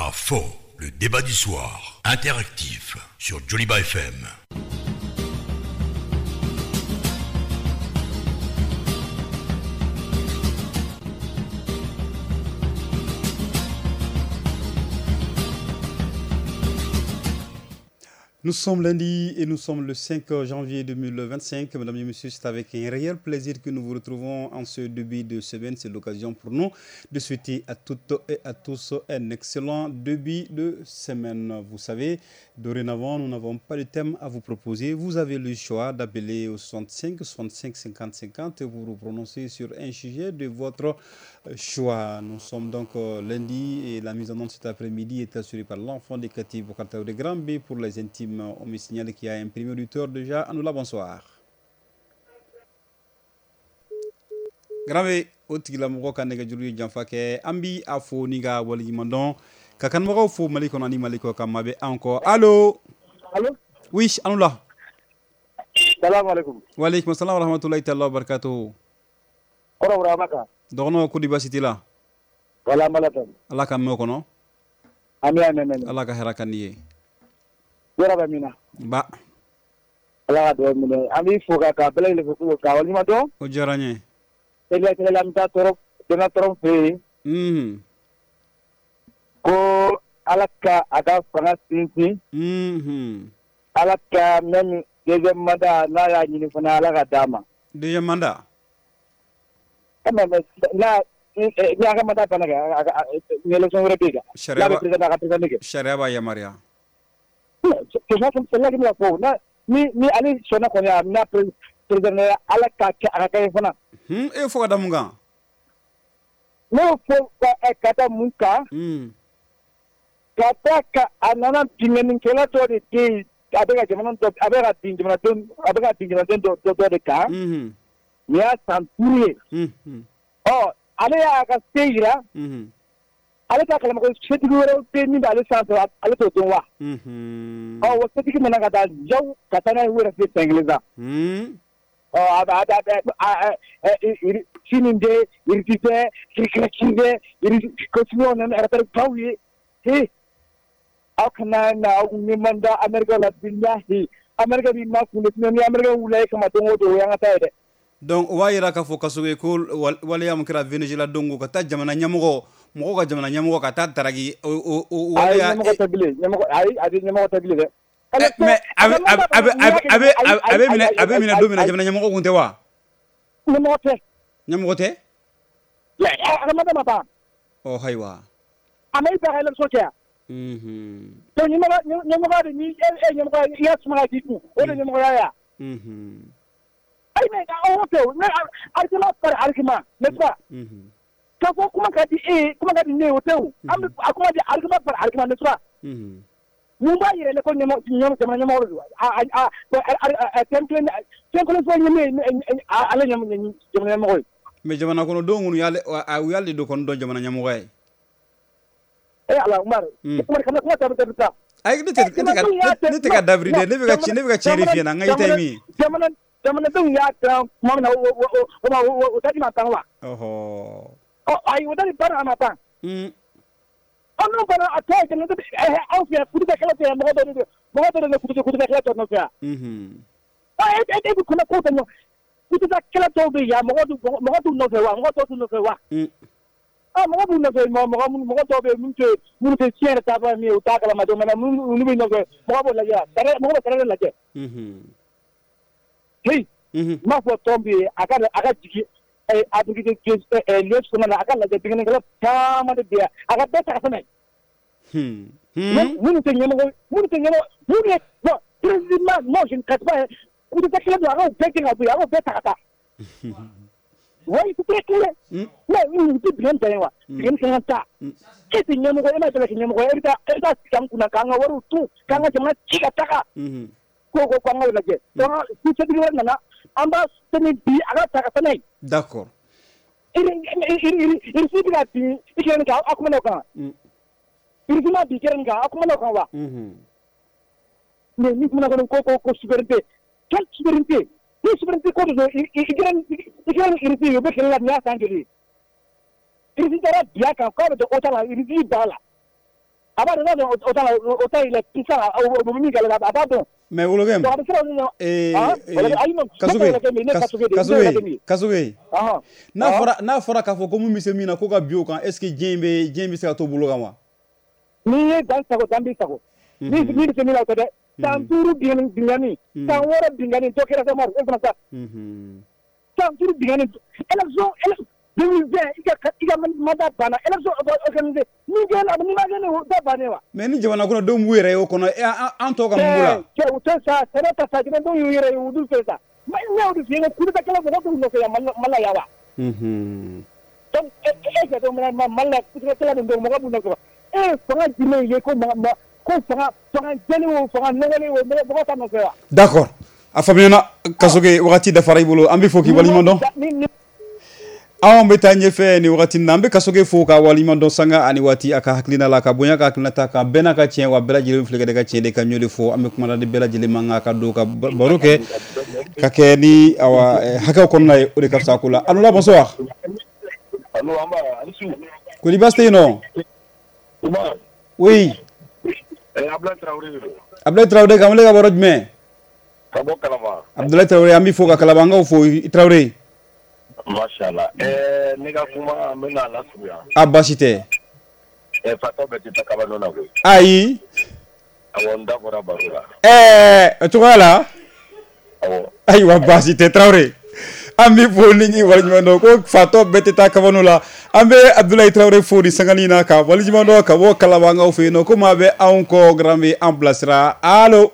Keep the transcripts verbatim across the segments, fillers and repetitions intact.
à faux, le débat du soir, interactif, sur Joliba F M. Nous sommes lundi et nous sommes le cinq janvier deux mille vingt-cinq. Mesdames et messieurs, c'est avec un réel plaisir que nous vous retrouvons en ce début de semaine. C'est l'occasion pour nous de souhaiter à toutes et à tous un excellent début de semaine. Vous savez, dorénavant, nous n'avons pas de thème à vous proposer. Vous avez le choix d'appeler au soixante-cinq soixante-cinq cinquante cinquante pour vous prononcer sur un sujet de votre choix. Nous sommes donc lundi et la mise en onde cet après-midi est assurée par l'enfant des Kati Bokata de Grand B pour les intimes. On me signale qu'il y a un premier auditeur déjà. Anoula, bonsoir. Grave, otigila moko kanega julu janfake ambi afo niga wali mandon kakan moko fo maliko nani maliko kamabe encore. Allô? Allô? Oui, Anoula. Salam alaikum. Wa alaikum salam wa rahmatullahi ta'ala wa barakatuh. Kora wura maka. Dono ko dibasiti la. Wala malatan. Allah kam no kono. Ami amen. Allah ka hera kaniye. Yara ba mina. Ba. Allah do mina. Ami foga ka bele le ko ka wali ma do. O jaranye. Ele ke lam ta torop dena torop fe. Mhm. Ko alaka aga fana sinsi. Mhm. Alaka men deuxième mandat na ya ni fana alaka dama. Deuxième mandat. Kama na ni aga mandat fana ga ni élection européenne. Sharia ba. Président ka président. Sharia ba ya Maria. Kesha comme celle-là qui me l'a fait. Na ni ni ali sona ko ya na président ala ka ka ka fana. Hmm e fo damunga. No fo ka kata munka. Hmm. Kata ka anana pingeni kela to de ti abega jamana to abega tinjana to abega tinjana to to to de ka. Mhm. Ya santurie. Mhm. Oh, ale ya ka seira. Mhm. Ale ka kala ko shetigu wero te ni ale santo ale to to wa. Mhm. Oh, wo setigi mena ka da jaw kata na wera fe tengleza. Hmm. Oh, ada ada ada eh sininde irtite kirkirkinde iri kosmo na era tar pawi. He akna na ni manda America la billahi America bi ma kulit ni America wulay kama to ngodo yang tayde. Donc wayira ka fo kasuge ko wala yam kira Venezuela dongo ka ta jamana nyamugo mo ko jamana nyamugo ka ta taragi o o wala ya nyamugo tabile nyamugo ay adi nyamugo tabile de mais abe abe abe abe abe mina abe mina do mina jamana nyamugo kunte wa nyamugo te nyamugo te la aga mata mata o haywa amay ba xelal sotia mhm to nyamugo nyamugo de ni e nyamugo ya suma ki ko wala nyamugo ya ya mhm ay mais on te na argument par argument n'est-ce pas mhm ka ko kuma ka di e kuma ka di ne o tew am akuma di argument par argument n'est-ce pas mhm mu ba yire le ko nyamo nyamo jamana nyamo a a a temple temple so nyame ala nyamo jamana nyamo mais jamana kono do ngunu yale a yale do kono do jamana nyamugo ay eh ala umar umar kana kuma tabu tabu ta ay ne te ne te ka davri de ne be ka ne be ka cherifi na ngai taimi jamana jamana dun ya ta mo na o o o tadi ma tangwa oho oh ay o tadi para ma ta mm ono para atay tan de eh au fi kudu da kala te mo do mo do ne kudu kudu da kala to no fa mhm ay ay ay kuna ko tan kudu da kala to be ya mo do mo do no fa wa mo do no fa wa mm ah mo do no fa mo mo mo do be mun te mun te tiere ta ba mi o ta kala ma do na mun nu be no fa mo bo la ya tare mo bo tare la ke mhm hey mhm ma fo tombi aga aga jigi eh adugi de eh les ko na aga la de tingene kala ta ma de dia aga de ta sana hmm hmm mun te nyamo mun te nyamo mun ne no president mo jin ka ba ku de kala do aga be tinga bu aga be ta ta wai ku te kale na mun te bien ta wa bien kan ta ke te nyamo ko ema te nyamo ko erita erita kan kuna kan waru tu kan ga jama chika ta mhm ko ko kan ga la je to ku te bi na amba tani bi aga ta ka sanai d'accord iri iri iri iri sibi ga bi ikeren ga akuma no kan iri sima bi ikeren ga akuma no kan wa mhm ne ni kuma ko ko ko souveraineté quelle souveraineté ni souveraineté ko do ikeren ikeren iri bi yo be kala ya sangeli iri dara biya kan ko do otala iri bi bala aba da no ota ota ile kisa o mi gala aba don mais wologem eh kasuge kasuge kasuge aha na fora na fora ka fo ko mu mise mina ko ka bio kan est ce que jembe jembe se ka to bulo kan wa ni dan sago dan bi sago ni ni se mina ko de tan turu bien bingani tan wora bingani to kera sama e sama sa mhm tan turu bingani election election deux mille vingt iga iga manda bana election organisé ni gena ni ma gena da bana wa mais ni jabana ko do mu were o kono an to ka mula ke uto sa sere ta sa gena do yure udu sa ma ni udu singa kudu ta kala ko ko ya mala ya wa mhm donc e e do mala mala kudu kala do mo ko bu ko e fanga dime ye ko ma ko fanga fanga jeni wo fanga ngale wo mo ta no ko d'accord afamina kasuge wakati da faray bolo ambi foki walima don awon beta nyefe ni wakati nambe kasuge foka walima don sanga ani wati aka haklina la ka bonya ka haklina ta ka bena ka cien wa bela jile flege de ka cien de ka nyole fo ambe kuma de bela jile manga ka do ka baroke ka ke ni awa haka ko na o de ka sakula anu la bonsoir anu amba ansu ko libaste no oui eh Abdoulaye Traoré Abdoulaye Traoré kamle ka boroj me kabo kalaba Abdoulaye Traoré ambi foka kalaba nga fo Traoré mashallah eh nega kuma mena la suya abashite eh fato beti takabano na ko ayi awonda bora barula eh to wala awo ayi wa bashite Traoré ambi fo ni walima ko fato beti takabano la ambe Abdoulaye Traoré fo di sangalina ka walima do ka wo kalaba nga fo no ko mabe an ko grambi en placera allo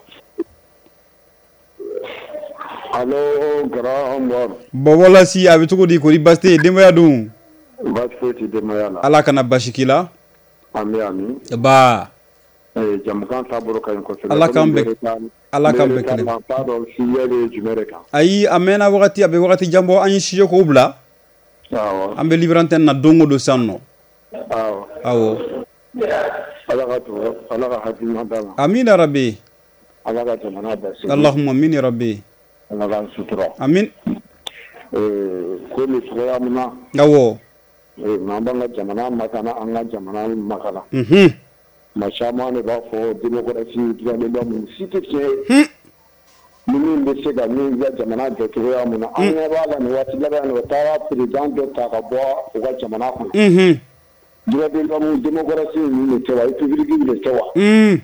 allo grand mor bobola si abituko di ko di baste demaya dum baste ti demaya la ala kana bashikila ami ami ba eh jamkan saburo kan ko ala kambe ala kambe kele pardon si yele jumereka ayi amena wakati abe wakati jambo anyi shiyo ko ubla awo ambe libranten na dongo do sanno awo awo ala ka to ala ka hadi madama amin ya rabbi ala ka to manaba allahumma amin ya rabbi ala ka sutura amin eh ko ni soya muna awo eh mambanga jamana makana anga jamana makala mhm machama ne ba fo démocratie droit de l'homme cité que mini be se ga min ya jamana de soya muna anga ba la ni wati la ni wata president de ta ka bo o ga jamana ko mhm droit de l'homme démocratie ni ne tewa public ni tewa mhm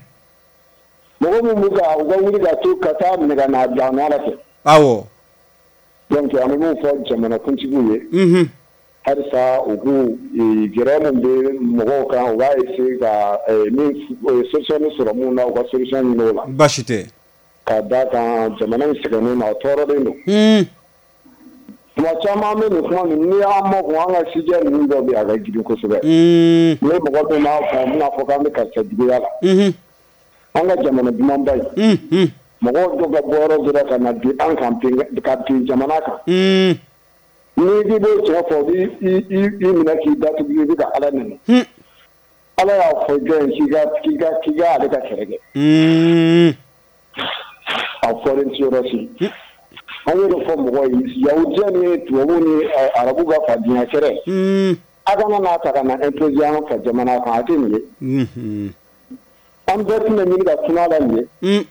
mo mo muga o ga wuri ga to kata me ga na da na la ke awo donc anu mo fo jamana kuntibuye mhm har sa ugu giramun de mo kan wa ise ga ni solution sura mu na ga solution ni la bashite ka da kan jamana sigano na toro de no mhm kuma chama me no kuma ni amma ko anga sije ni do bi aga gidi ko sube mhm ne mo ko na ko na ko kan ka sa gidi ya mhm anga jamana bi man bai mhm mo ko do ga boro dura kana bi an kan pinga ka pin jamana ka mhm ni bi bo che fo bi i i i mina ki da tu bi ga ala ne mhm ala ya fo gen ki ga ki ga ki ga ala ka kerege mhm a foreign theory ayo do fo mo yi ya ujani to woni arabu ga fa dinya kere mhm aga na na ta kana imposition fa jamana ka atin ne mhm an bet ne ni ga tunala ne mhm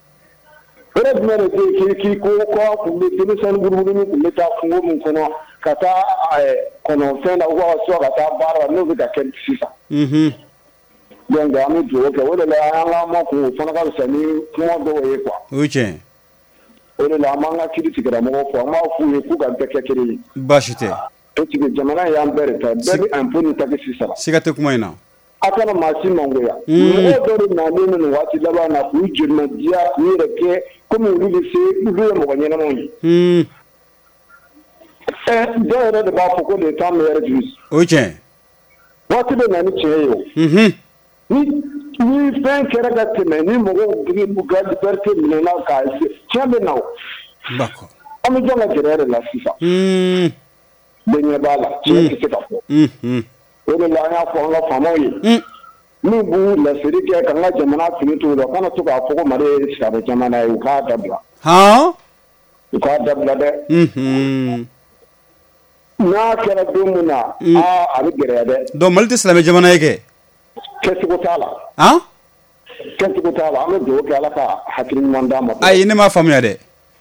ere mere ke ki ki ko ko ku le tini san guruguru ni ku le ta ku mun kono kata kono fena ko so kata bara no ga ken sisa mhm donc ga mi do ke wala la nga ma ku fana ka sani kuma do ye kwa oche wala la ma nga kidi tigara mo ko ma fu ye ku ga ke kiri bashite to ti jamana ya mbere ta beri un peu ni ta ke sisa sigate kuma ina akana masi mangoya mo do na ni no wati laba na ku jirna dia ni reke comme on dit c'est le mo gagner na mongi mhm eh dere de ba foko le temps meilleur juice oche wati be na ni cheyo mhm ni ni fen kera ga teme ni mo go gri mu ga liberté ni na ka se chebe na d'accord ami jonga gerere la sisa mhm benye bala che ki se ka fo mhm ore la ya fo nga famoyi mhm ni bu la sirike ka nga jamana fini to do kana to ka foko mare sa ba jamana yu ka dabla ha yu ka dabla de mhm na kera dumuna a abi gerede do malti islami jamana yake kɛcogo t'a la han kɛcogo t'a la an bɛ dugawu kɛ ala ka hakili ɲuman d'a ma ayi ne m'a faamuya dɛ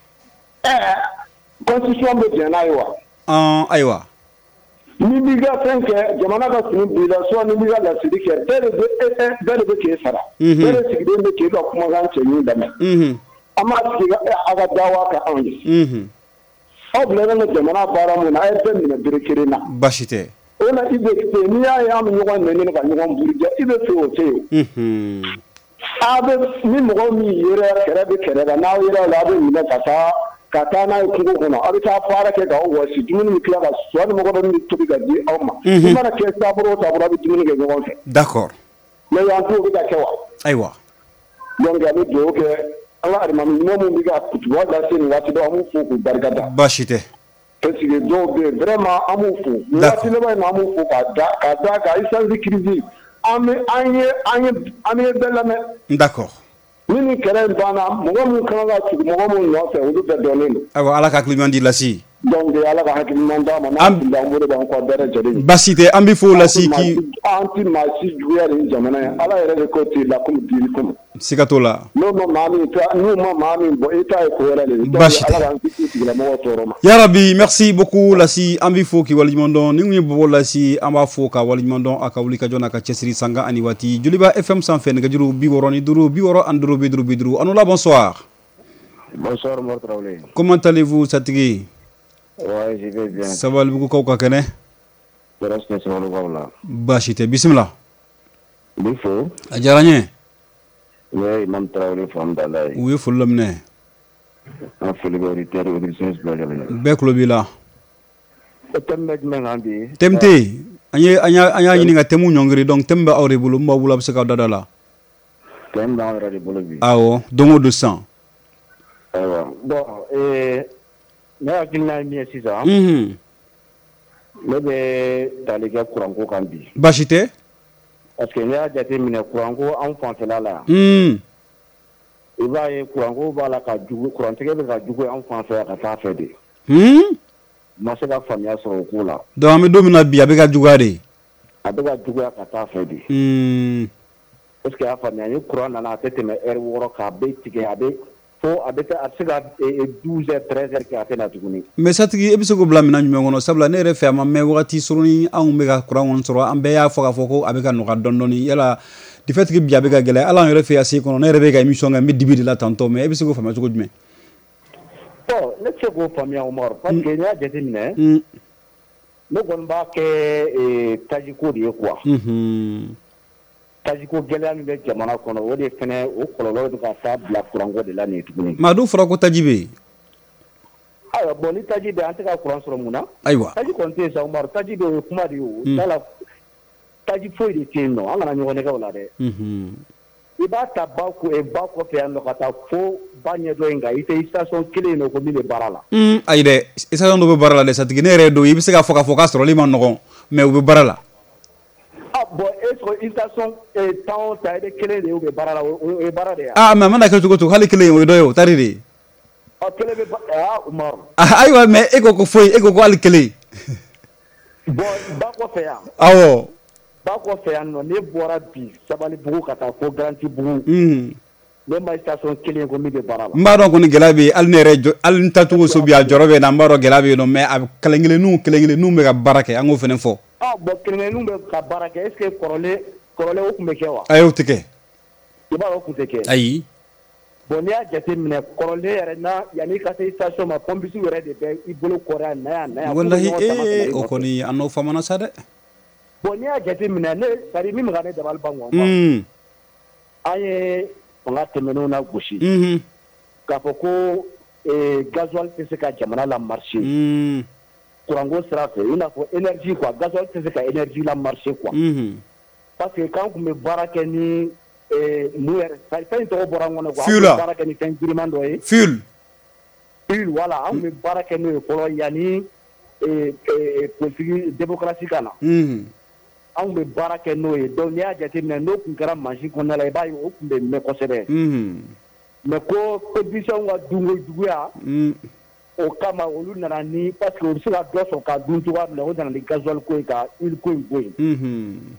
ɛɛ constitution bɛ diɲɛ n'a ye wa ɔn ayiwa ni b'i ka fɛn kɛ jamana ka fini b'i la soit ni b'i ka lasiri kɛ bɛɛ de bɛ bɛɛ de bɛ k'e sara bɛɛ de sigilen bɛ k'e ka kumakan cɛɲi lamɛn an b'a sigi a ka dawa kɛ anw ye aw bilalen don jamana baara mun na a ye bɛɛ minɛ bere kelen na baasi tɛ o la i bɛ se n'i y'a ye an bɛ ɲɔgɔn nɛni ka ɲɔgɔn buruja i bɛ se o se yen a bɛ ni mɔgɔ min yera kɛrɛ bɛ kɛrɛ la n'aw yera la a bɛ minɛ ka taa ka taa n'a ye kungo kɔnɔ a bɛ taa baara kɛ k'aw wɔsi dumuni bɛ tila ka sɔ ni mɔgɔ dɔ min tobi ka di aw ma i mana kɛ taabolo o taabolo a bɛ dumuni kɛ ɲɔgɔn fɛ d'accord mais yan t'o bɛ ka kɛ wa ayiwa donc a bɛ dugawu kɛ an ka alimami ɲuman min bɛ ka kutuba lase nin waati dɔ an b'u fo k'u barika da baasi tɛ parce que dɔw bɛ yen vraiment an b'u fo nin waati laban in na an b'u fo k'a da k'a da ka essence crise an bɛ an ye an ye an ye bɛɛ lamɛn d'accord ni nin kɛlɛ in banna mɔgɔ min kan ka tugu mɔgɔ min nɔfɛ olu bɛɛ dɔnnen don ayiwa ala ka hakili ɲuman di lasi donc ala ka hakili ɲuman d'a ma n'an fili an bolo b'an kɔ bɛɛ lajɛlen baasi tɛ an bɛ fo lasi k'i an ti maa si juguya nin jamana ye ala yɛrɛ de ko ten lakum diinikum siga t'o la n'o ma maa min ta n'u ma maa min bɔ i ta ye ko wɛrɛ de ye baasi tɛ ala k'an kisi tigilamɔgɔw tɔɔrɔ ma yarabi merci beaucoup lasi an bɛ fo k'i waleɲuman dɔn ni kun ye bɔbɔ lasi an b'a fo ka waleɲuman dɔn a ka wuli ka jɔ n'a ka cɛsiri sanga ani waati joliba F M sanfɛ nɛgɛjuru bi wɔɔrɔ ni duuru bi wɔɔrɔ ani duuru bi duuru bi duuru anu la bonsoir bonsoir Mor Traoré comment allez-vous satigi ouais je vais bien sabalibugukaw ka kɛnɛ Tereste Sabalibugukaw la baasi tɛ bisimila bi fo a diyara n ye ne ye Imam Traoré famudala ye u ye foli laminɛ an foli bɛ auditeur auditrice bɛɛ lajɛlen bɛɛ tulo b'i la o thème bɛ jumɛn kan bi thème tɛ yen an ye an y'a an y'a ɲini ka thème ɲɔngiri donc thème bɛ aw de bolo n b'aw bolo a bɛ se k'aw da don a la thème b'an yɛrɛ de bolo bi awɔ don o don sisan ayiwa bon ee ne hakilina ye min ye sisan ne bɛ tali kɛ kuranko kan bi baasi tɛ parce que n'i y'a jate minɛ kuranko anw fanfɛla la yan i b'a ye kuranko b'a la ka jugu kurantigɛ bɛ ka jugu anw fanfɛ yan ka taa fɛ de ma se ka faamuya sɔrɔ o ko la donc an bɛ don min na bi a bɛ ka juguya de a bɛ ka juguya ka taa fɛ de est ce que y'a faamuya ni kuran nana a tɛ tɛmɛ heure wɔɔrɔ k'a bɛ tigɛ a bɛ fo a bɛ a bɛ se ka douze heures treize heures kɛ a tɛ na tuguni mais satigi e bɛ se k'o bila minɛn jumɛn kɔnɔ sabula ne yɛrɛ fɛ a ma mɛn wagati surunin anw bɛ ka kuran kɔni sɔrɔ an bɛɛ y'a fɔ k'a fɔ ko a bɛ ka nɔgɔya dɔɔni dɔɔni yala de fait que bi a bɛ ka gɛlɛya hali an yɛrɛ fɛ yan se kɔnɔ ne yɛrɛ bɛ ka émission kɛ n bɛ dibi de la tantôt mais e bɛ se k'o faamuya cogo jumɛn bon ne tɛ se k'o faamuya Umaru parce que n'i y'a jateminɛ ne kɔni b'a kɛ tajiko de ye quoi tajiko gɛlɛya min bɛ jamana kɔnɔ o de fɛnɛ o kɔlɔlɔ bɛ ka taa bila kuranko de la nin tuguni maa dun fɔra ko taji bɛ yen ayiwa bon ni taji bɛ an tɛ ka kuran sɔrɔ mun na ayiwa taji kɔni tɛ yen sa Umaru taji bɛ o ye kuma de ye o t'a la taji foyi de tɛ yen nɔ an kana ɲɔgɔn nɛgɛ o la dɛ i b'a ta ba ba kɔfɛ yan nɔ ka taa fo ba ɲɛ dɔ in kan i tɛ station kelen in nɔ ko min bɛ baara la ayi dɛ station dɔ bɛ baara la dɛ satigi ne yɛrɛ don i bɛ se k'a fɔ k'a fɔ k'a sɔrɔli ma nɔgɔn mais u bɛ baara la ah bon est ce que station tan o tan i bɛ kelen de ye u bɛ baara la o ye baara de ye ah mais a mana kɛ cogo cogo hali kelen o ye dɔ ye o tari de ɔ kelen bɛ ah Umaru ayiwa mais e ko ko foyi e ko ko hali kelen bon ba kɔfɛ yan awɔ ba kɔfɛ yan nɔ ne bɔra bi Sabalibugu ka taa fo Garantibugu ne ma station kelen ko min bɛ baara la n b'a dɔn kɔni gɛlɛya bɛ yen hali ne yɛrɛ hali n tacogo so bi a jɔrɔ bɛ yen na n b'a dɔn gɛlɛya bɛ yen nɔ mais a kelen kelenninw kelen kelenninw bɛ ka baara kɛ an k'o fana fɔ ah bon kelen kelenninw bɛ ka baara kɛ est ce que kɔrɔlen kɔrɔlen o tun bɛ kɛ wa ayi o tɛ kɛ i b'a dɔn o tun tɛ kɛ ayi bon n'i y'a jateminɛ kɔrɔlen yɛrɛ na yanni i ka se station ma pompisiw yɛrɛ de bɛ i bolo kɔrɔ yan na yan na yan walahi ee o kɔni a n'o faamana sa dɛ bon n'i y'a jateminɛ ne c'est à dire min bɛ ka ne dabali ban quoi an ye fanga tɛmɛnenw na gosi k'a fɔ ko gasoil tɛ se ka jamana la marché kuranko sira fɛ i n'a fɔ énergie quoi gasoil tɛ se ka énergie la marché quoi parce que k'an tun bɛ baara kɛ ni mun yɛrɛ fɛn in tɔgɔ bɔra n kɔnɔ quoi an tun bɛ baara kɛ ni fɛn giriman dɔ ye fuel fuel voilà an tun bɛ baara kɛ n'o ye fɔlɔ yanni politique démocratie ka na anw bɛ baara kɛ n'o ye donc n'i y'a jateminɛ n'o tun kɛra mansin kɔnɔna la i b'a ye o tun bɛ mɛn kosɛbɛ mais ko politiciens ka dunko juguya o kama olu nana ni parce que u bɛ se ka dɔ sɔrɔ ka dun cogoya min na o nana ni gasoil ko ye ka huile ko in bɔ yen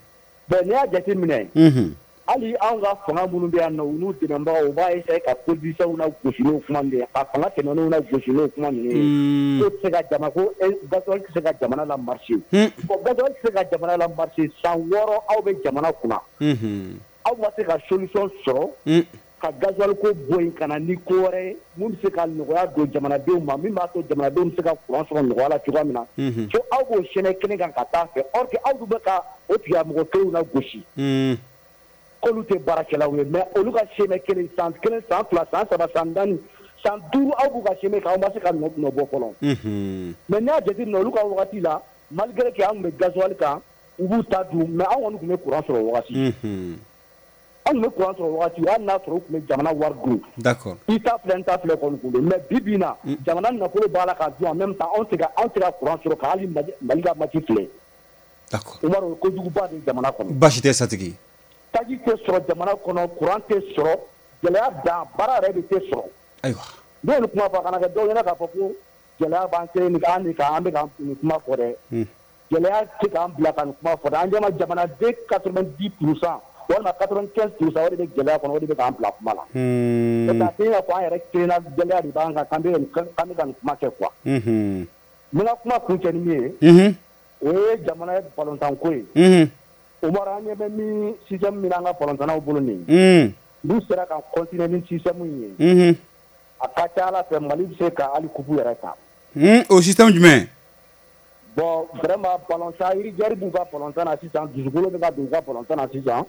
bɛn n'i y'a jate minɛ hali anw ka fanga minnu bɛ yan nɔ u n'u dɛmɛbagaw u b'a essayer ka politiciens na gosi n'o kuma ninnu ye ka fanga tɛmɛ n'u na gosi n'o kuma ninnu ye ko tɛ se ka jamana ko gasoil tɛ se ka jamana la marché bon gasoil tɛ se ka jamana la marché san wɔɔrɔ aw bɛ jamana kunna aw ma se ka solution sɔrɔ ka gasoil ko bɔ yen ka na ni ko wɛrɛ ye mun bɛ se ka nɔgɔya don jamanadenw ma min b'a to jamanadenw bɛ se ka courant sɔrɔ nɔgɔya la cogoya min na so aw b'o chaîne kelen kan ka taa fɛ or que aw dun bɛ ka o tigilamɔgɔ kelenw na gosi k'olu tɛ baarakɛlaw ye mais olu ka chaîne kelen san kelen san fila san saba san naani san duuru aw b'u ka chaîne kan aw ma se ka nɔ bɔ fɔlɔ mais n'i y'a jateminɛ olu ka wagati la malgré que an tun bɛ gasoil kan u b'u ta dun mais anw kɔni tun bɛ courant sɔrɔ o wagati anw tun bɛ courant sɔrɔ o wagati hali n'a sɔrɔ u tun bɛ jamana wari dun d'accord i ta filɛ n ta filɛ kɔni kun don mais bi bi in na jamana nafolo b'a la ka dun en même temps anw tɛ ka anw tɛ ka courant sɔrɔ ka hali Mali ka mati filɛ d'accord Umaru kojuguba de jamana kɔnɔ baasi tɛ Satigi taji tɛ sɔrɔ jamana kɔnɔ courant tɛ sɔrɔ gɛlɛya dan baara yɛrɛ de tɛ sɔrɔ ayiwa ne ye nin kuma fɔ kana kɛ dɔw ɲɛna k'a fɔ ko gɛlɛya b'an kelen nin kan nin kan an bɛ ka nin kuma fɔ dɛ gɛlɛya tɛ k'an bila ka nin kuma fɔ dɛ an ɲɛma jamanaden quatre-vingt-dix pour cent walima quatre-vingt-quinze pour cent o de bɛ gɛlɛya kɔnɔ o de bɛ k'an bila kuma la n'o tɛ a tɛ i n'a fɔ an yɛrɛ kelenna gɛlɛya de b'an kan k'an bɛ k'an bɛ ka nin kuma kɛ quoi n ka kuma kun cɛ ni min ye o ye jamana balontan ko ye Umaru an ɲɛ bɛ min système min an ka balontannaw bolo nin n'u sera ka continuer ni système in ye a ka ca Ala fɛ Mali bɛ se ka hali coupe yɛrɛ ta o système jumɛn bon vraiment balontan Irigɛri b'u ka balontan na sisan dusukolo bɛ ka don u ka balontan na sisan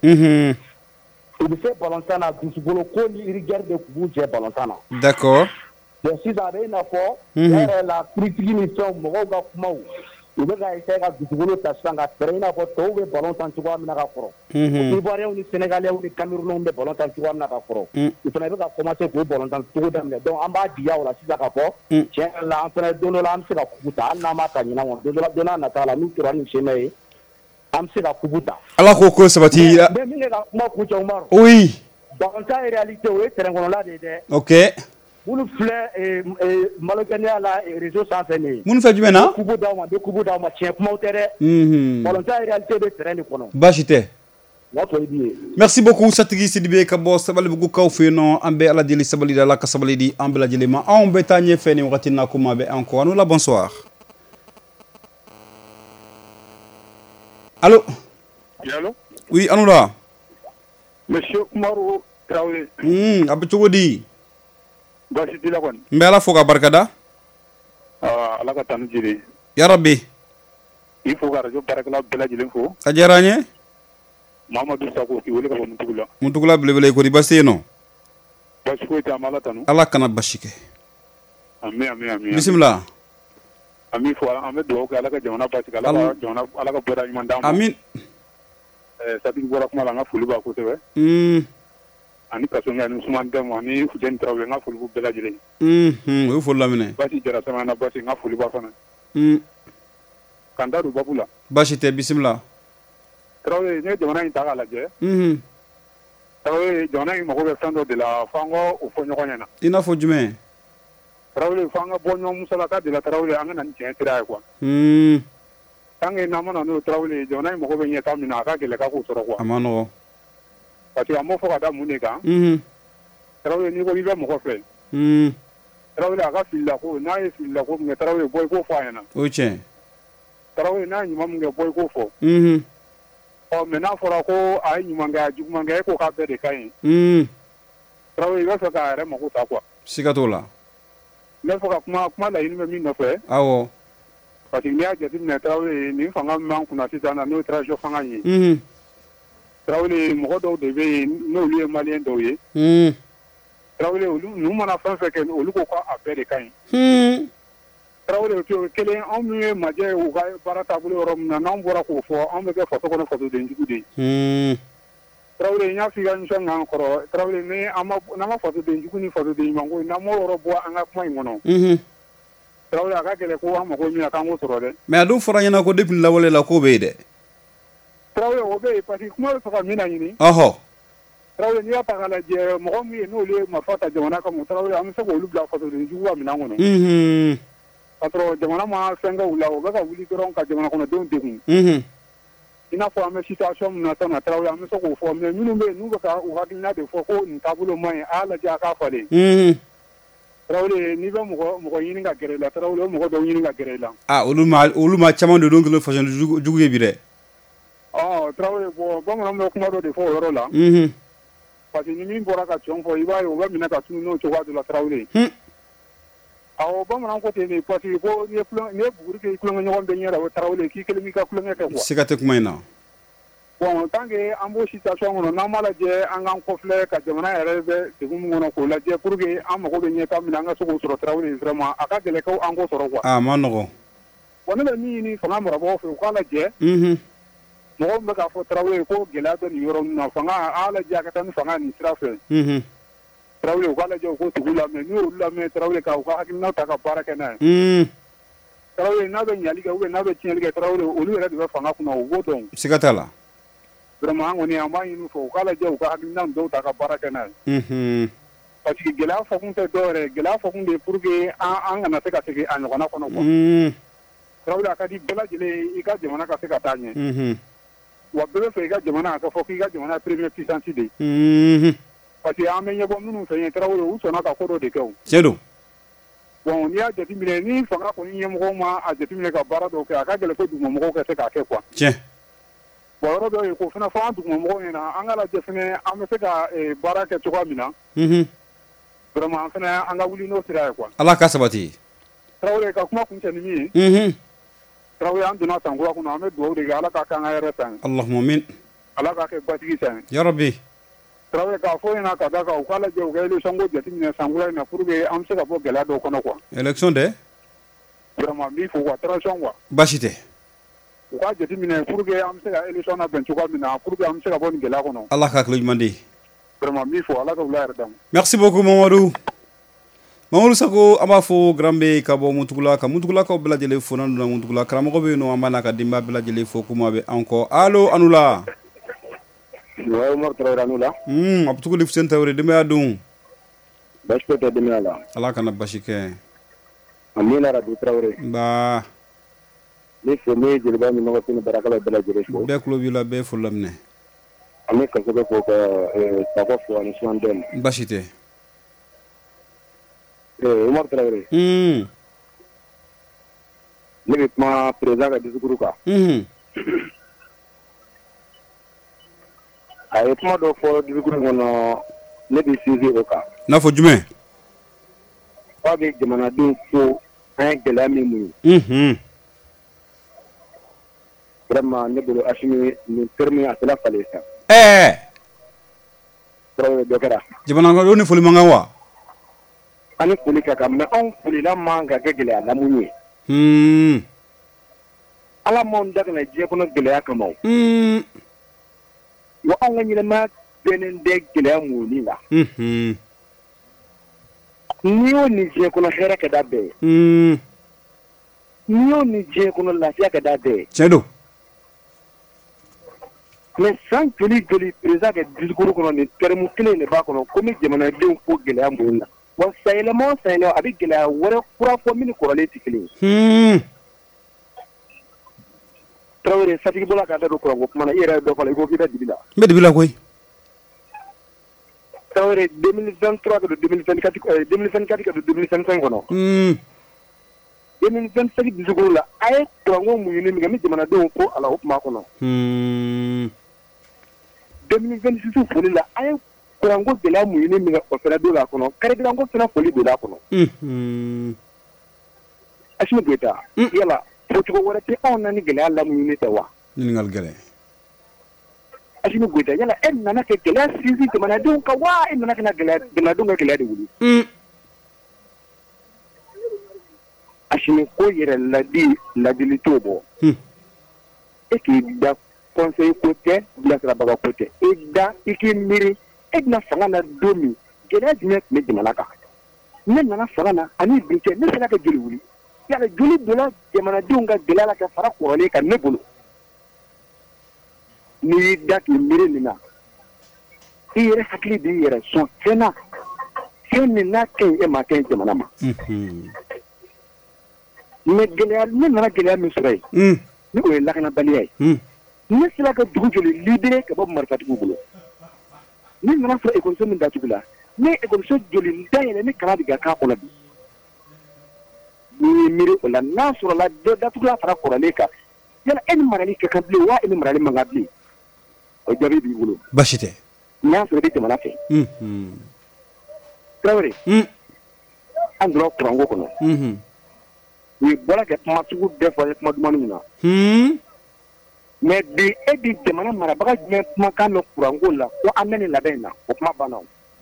u bɛ se balontan na dusukolo ko ni Irigɛri de tun b'u jɛ balontan na d'accord bon sisan a bɛ i n'a fɔ yɛrɛ la critique ni fɛnw mɔgɔw ka kumaw u bɛ ka essayer ka dusukolo ta sisan ka fɛrɛ i n'a fɔ tɔw bɛ ballon tan cogoya min na ka kɔrɔ Ivoiriens ni Sénégalais ni Camerounais bɛ ballon tan cogoya min na ka kɔrɔ u fana bɛ ka commencer k'o ballon tan cogo daminɛ donc an b'a diya o la sisan ka fɔ tiɲɛ yɛrɛ la an fana don dɔ la an bɛ se ka kubu ta hali n'an m'a ta ɲinan kɔni don dɔ la don n'a nata la n'u tora ni schéma ye an bɛ se ka kubu ta Ala k'o ko sabati mais min ye ka kuma kuncɛ Umaru oui ballon tan réalité o ye terrain kɔnɔla de ye dɛ ok minnu filɛ malokɛnɛya la réseau sanfɛ nin ye minnu fɛ jumɛn na kubu d'aw ma n bɛ kubu d'aw ma tiɲɛ kumaw tɛ dɛ ballon tan réalité bɛ terrain de kɔnɔ baasi tɛ Merci. Merci beaucoup Satigi Sidibe ka bɔ Sabalibugu kaw fɛ yen nɔ an bɛ Ala deli sabali la Ala ka sabali di an bɛɛ lajɛlen ma anw bɛ taa ɲɛfɛ nin wagati na kuma bɛ an kɔ an la bonsoir Allô Allô Oui anu la Monsieur Umaru Traoré Hmm a bɛ cogo di Baasi t'i la kɔni n bɛ Ala fo ka barikada aa Ala ka tanu jiri ya rabbi i fo ka radio baarakɛla bɛɛ lajɛlen fo a diyara an ye Mamadu Sako k'i wele ka bɔ Muntugula Muntugula belebele kɔni baasi yen nɔ baasi foyi tɛ an bɛ Ala tanu Ala kana basi kɛ amin amin amin bisimila an b'i fo an bɛ dugawu kɛ Ala ka jamana basigi Ala ka jamana Ala ka bɔda ɲuman d'an ma amin ɛɛ Satigi bɔra kuma la an ka foli b'a kosɛbɛ hmm ani Kasɔnge ani Usumani Dɛmu ani Fuseni Tarawele n ka foli b'u bɛɛ lajɛlen hmm o ye foli laminɛ Baasi jara sama na Baasi n ka foli b'a fana hmm kan da don babu la baasi tɛ bisimila Tarawele ne jamana in ta k'a lajɛ hmm Tarawele jamana in mago bɛ fɛn dɔ de la f'an ka o fɔ ɲɔgɔn ɲɛna i n'a fɔ jumɛn Tarawele f'an ka bɔ ɲɔgɔn musalaka de la Tarawele an ka na ni tiɲɛ sira ye quoi hmm tant que n'an ma na n'o Tarawele jamana in mago bɛ ɲɛtaa min na a ka gɛlɛn k'a k'o sɔrɔ quoi a ma nɔgɔ parce que an b'o fɔ ka da mun de kan hmm Tarawele n'i ko i bɛ mɔgɔ fɛ hmm Tarawele a ka filila ko n'a ye filila ko min kɛ Tarawele bɔ i k'o fɔ a ɲɛna o ye tiɲɛ Tarawele n'a ye ɲuman min kɛ bɔ i k'o fɔ hmm ɔ mais n'a fɔra ko a ye ɲuman kɛ a juguman kɛ e ko k'a bɛɛ de ka ɲi hmm Tarawele i b'a fɛ k'a yɛrɛ mago sa quoi siga t'o la n bɛ fɛ ka kuma kuma laɲini bɛ min nɔfɛ awɔ parce que n'i y'a jateminɛ Tarawele nin fanga min b'an kunna sisan na n'o ye transition fanga in ye hmm Tarawele mɔgɔ dɔw de bɛ yen n'olu ye maliyɛn dɔw ye hmm Tarawele olu ninnu mana fɛn fɛn kɛ olu ko k'a bɛɛ de ka ɲi hmm Tarawele o kelen anw min ye majɛ ye u ka baara taabolo yɔrɔ min na n'anw bɔra k'o fɔ anw bɛ kɛ faso kɔnɔ fasoden jugu de ye hmm Tarawele n y'a f'i ka émission kan kɔrɔ Tarawele ni an ma n'an ma fasoden jugu ni fasoden ɲuman ko n'an m'o yɔrɔ bɔ an ka kuma in kɔnɔ hmm Tarawele a ka gɛlɛn ko an mago min na k'an k'o sɔrɔ dɛ mais a dun fɔra ɲɛna ko depuis lawale la k'o bɛ yen dɛ Tarawele o bɛ yen parce que kuma bɛ fɛ ka min na ɲini ɔhɔ Tarawele n'i y'a ta k'a lajɛ mɔgɔ min ye n'olu ye marifa ta jamana kama Tarawele an bɛ se k'olu bila fasoden jugu ka minɛn kɔnɔ hmm ka sɔrɔ jamana ma fɛn kɛ u la o bɛ ka wuli dɔrɔn ka jamana kɔnɔdenw degun hmm i n'a fɔ an bɛ situation min na tan na Tarawele an bɛ se k'o fɔ mais minnu bɛ yen n'u bɛ ka u hakilina de fɔ ko nin taabolo man ɲi a y'a lajɛ a k'a falen. Mhm. Tarawele n'i bɛ mɔgɔ mɔgɔ ɲini ka gɛrɛ i la Tarawele o mɔgɔ dɔw ɲini ka gɛrɛ i la. Ah olu ma olu ma caman de don kelen façon jugu jugu ye bi dɛ. Ɔ Tarawele bon bamananw bɛ kuma dɔ de fɔ o yɔrɔ la. Mhm. Parce que ni min bɔra ka cɔn fɔ i b'a ye o bɛ minɛ ka tunun n'o cogoya de la Tarawele. Hmm. Awɔ bamananw ko ten de parce que ko n'i ye kulonkɛ n'i ye buguri kɛ i kulonkɛɲɔgɔn bɛ ɲɛ la o Tarawele k'i kelen b'i ka kulonkɛ kɛ quoi. Siga tɛ kuma in na. Bon tant que an b'o situation kɔnɔ n'an m'a lajɛ an k'an kɔfilɛ ka jamana yɛrɛ bɛ degun min kɔnɔ k'o lajɛ pour que an mago bɛ ɲɛtaa min na an ka se k'o sɔrɔ Tarawele vraiment a ka gɛlɛn ko an k'o sɔrɔ quoi. Ah ma nɔgɔn. Bon ne bɛ min ɲini fanga marabagaw fɛ u k'a lajɛ. Mhm. Mɔgɔw bɛ k'a fɔ Tarawele ko gɛlɛya bɛ nin yɔrɔ ninnu na fanga a y'a lajɛ a ka taa ni fanga nin sira fɛ. Mhm. Tarawele u k'a lajɛ u k'o tigiw lamɛn n'u y'olu lamɛn Tarawele ka u ka hakilinaw ta ka baara kɛ n'a ye. Mhm. Tarawele n'a bɛ ɲali kɛ ou bien n'a bɛ tiɲɛli kɛ Tarawele olu yɛrɛ de bɛ fanga kunna u b'o dɔn. Siga t'a la. Vraiment an kɔni an b'a ɲini u fɛ u k'a lajɛ u ka hakilina dɔw ta ka baara kɛ n'a ye. Mhm. Parce que gɛlɛya fɔkun tɛ dɔ wɛrɛ gɛlɛya fɔkun de ye pour que an an kana se ka segin a ɲɔgɔnna kɔnɔ quoi. Mhm. Tarawele a ka di bɛɛ lajɛlen i ka jamana ka se ka taa ɲɛ. Mhm. Wa bɛɛ bɛ fɛ i ka jamana a ka fɔ k'i ka jamana premier puissance de ye. Mhm. Parce que an bɛ ɲɛbɔ minnu fɛ yen Tarawele u sɔnna ka ko dɔ de kɛ o. Tiɲɛ don. Bon n'i y'a jateminɛ ni fanga kɔni ɲɛmɔgɔw ma a jateminɛ ka baara dɔw kɛ a ka gɛlɛn ko dugumamɔgɔw ka se k'a kɛ quoi. Tiɲɛ. Bon yɔrɔ dɔ ye ko fana fɔ an dugumamɔgɔw ɲɛna an ka lajɛ fɛnɛ an bɛ se ka baara kɛ cogoya min na. Mhm. Vraiment an fɛnɛ an ka wuli n'o sira ye quoi. Ala ka sabati. Tarawele ka kuma kuncɛ ni min ye. Mhm. Tarawele an donna san kura kɔnɔ an bɛ dugawu de kɛ Ala k'a kɛ an ka hɛrɛ san ye. Allahumma amin. Ala k'a kɛ basigi san ye. Ya Rabbi. Tarawele k'a fɔ ɲɛna ka da kan u k'a lajɛ u ka élection ko jateminɛ san kura in na pour que an bɛ se ka bɔ gɛlɛya dɔw kɔnɔ quoi. Élection de? Vraiment n b'i fo quoi transition quoi. Baasi tɛ. U k'a jateminɛ pour que an bɛ se ka élection labɛn cogoya min na pour que an bɛ se ka bɔ nin gɛlɛya kɔnɔ. Ala ka hakili ɲuman di. Vraiment n b'i fo Ala ka wula yɛrɛ d'an ma. Merci beaucoup Mamadou. Mamadou Sakɔ an b'a fɔ Garanbe ka bɔ Muntugula ka Muntugulakaw bɛɛ lajɛlen fo n'an donna Muntugula karamɔgɔ bɛ yen nɔ an b'a n'a ka denbaya bɛɛ lajɛlen fo kuma bɛ an kɔ. Allo an n'u la. Ouais, Omar Traoré an n'u la. Hmm a bɛ cogo di Fuseni Tarawele denbaya dun? Baasi foyi tɛ denbaya la. Ala kana basi kɛ. Amina Rabi Traoré. Nba. Ne fo ne ye jeliba ni nɔgɔfin ni barakala bɛɛ lajɛlen fo. Bɛɛ tulo b'i la bɛɛ ye foli laminɛ. An bɛ Kasɔgɔ fo ka Sakɔ fo ani Suwan Dɛmu. Baasi tɛ. Omar Traoré. Hmm. Ne bɛ kuma président ka discours kan. Mhm. A ye kuma dɔ fɔ discours kɔnɔ ne bɛ sinsin o kan. N'a fɔ jumɛn? K'a bɛ jamanadenw fo an ye gɛlɛya min mun ye. Mhm. Vraiment ne bolo Asimi nin terme a tɛna falen sa. Ɛɛ. Traoré dɔ kɛra. Jamanadenw ni foli man kan wa? An ni foli ka kan mais anw folila man ka kɛ gɛlɛya lamun ye. Hmm. Ala m'anw da kana diɲɛ kɔnɔ gɛlɛya kama o. Hmm. Wa anw ka ɲɛnɛmaya bɛnnen tɛ gɛlɛya muɲuni la. Mhm. N'i y'o ni diɲɛ kɔnɔ hɛrɛ ka da bɛɛ ye. Hmm. N'i y'o ni diɲɛ kɔnɔ lafiya ka da bɛɛ ye. Tiɲɛ don. Mais san joli joli président ka discours kɔnɔ nin terme kelen de b'a kɔnɔ ko ni jamanadenw fo gɛlɛya muɲuni la. Wa sayɛlɛma o sayɛlɛma a bɛ gɛlɛya wɛrɛ kura fɔ min ni kɔrɔlen tɛ kelen ye. Hmm. Tarawele satigi bɔla ka da don kuranko kuma na i yɛrɛ ye dɔ fɔ la i ko k'i bɛ dibi la. N bɛ dibi la koyi. Tarawele deux mille vingt-trois ka don deux mille vingt-quatre deux mille vingt-quatre ka don deux mille vingt-cinq kɔnɔ. Hmm. deux mille vingt-cinq discours la a ye kuranko muɲuni min kɛ ni jamanadenw fo a la o kuma kɔnɔ. Hmm. deux mille vingt-six foli la a ye kuranko gɛlɛya muɲuni min kɛ o fana don a kɔnɔ karidiranko fana foli don a kɔnɔ. Mhm. Asimi Goyita. Yala fɔcogo wɛrɛ tɛ anw na ni gɛlɛya lamuɲuni tɛ wa? Ɲininkali gɛlɛn. Asimi Goyita yala e nana kɛ gɛlɛya sinsin jamanadenw kan wa e nana ka na gɛlɛya jamanadenw ka gɛlɛya de wuli? Hmm. Asimi ko yɛrɛ ladi ladili t'o bɔ. Hmm. E k'i da conseil ko tɛ bilasirabaga ko tɛ e da i k'i miiri e bɛna fanga na don min gɛlɛya jumɛn tun bɛ jamana kan ne nana fanga na ani bi cɛ ne sera ka joli wuli yala joli donna jamanadenw ka gɛlɛya la ka fara kɔrɔlen kan ne bolo n'i y'i da k'i miiri nin na i yɛrɛ hakili b'i yɛrɛ sɔn fɛn na fɛn min n'a ka ɲi e ma kɛ jamana ma mais gɛlɛya ne nana gɛlɛya min sɔrɔ yen ni o ye lakanabaliya ye ne sera ka dugu joli libéré ka bɔ marifatigiw bolo ni nana sɔrɔ école min datugu la ne école joli dayɛlɛ ni kalan bɛ ka k'a kɔnɔ bi ni miiri o la n'a sɔrɔ la datugula fara kɔrɔlen kan yala e ni marali ka kan bilen wa e ni marali man kan bilen o jaabi b'i bolo baasi tɛ n'a sɔrɔ i bɛ jamana fɛ Traoré an donna kuranko kɔnɔ u ye bɔra kɛ kuma sugu bɛɛ fɔ an ye kuma dumanw min na mais bi e bi jamana marabaga jumɛn kumakan mɛn kuranko la ko an bɛ nin labɛn in na o kuma banna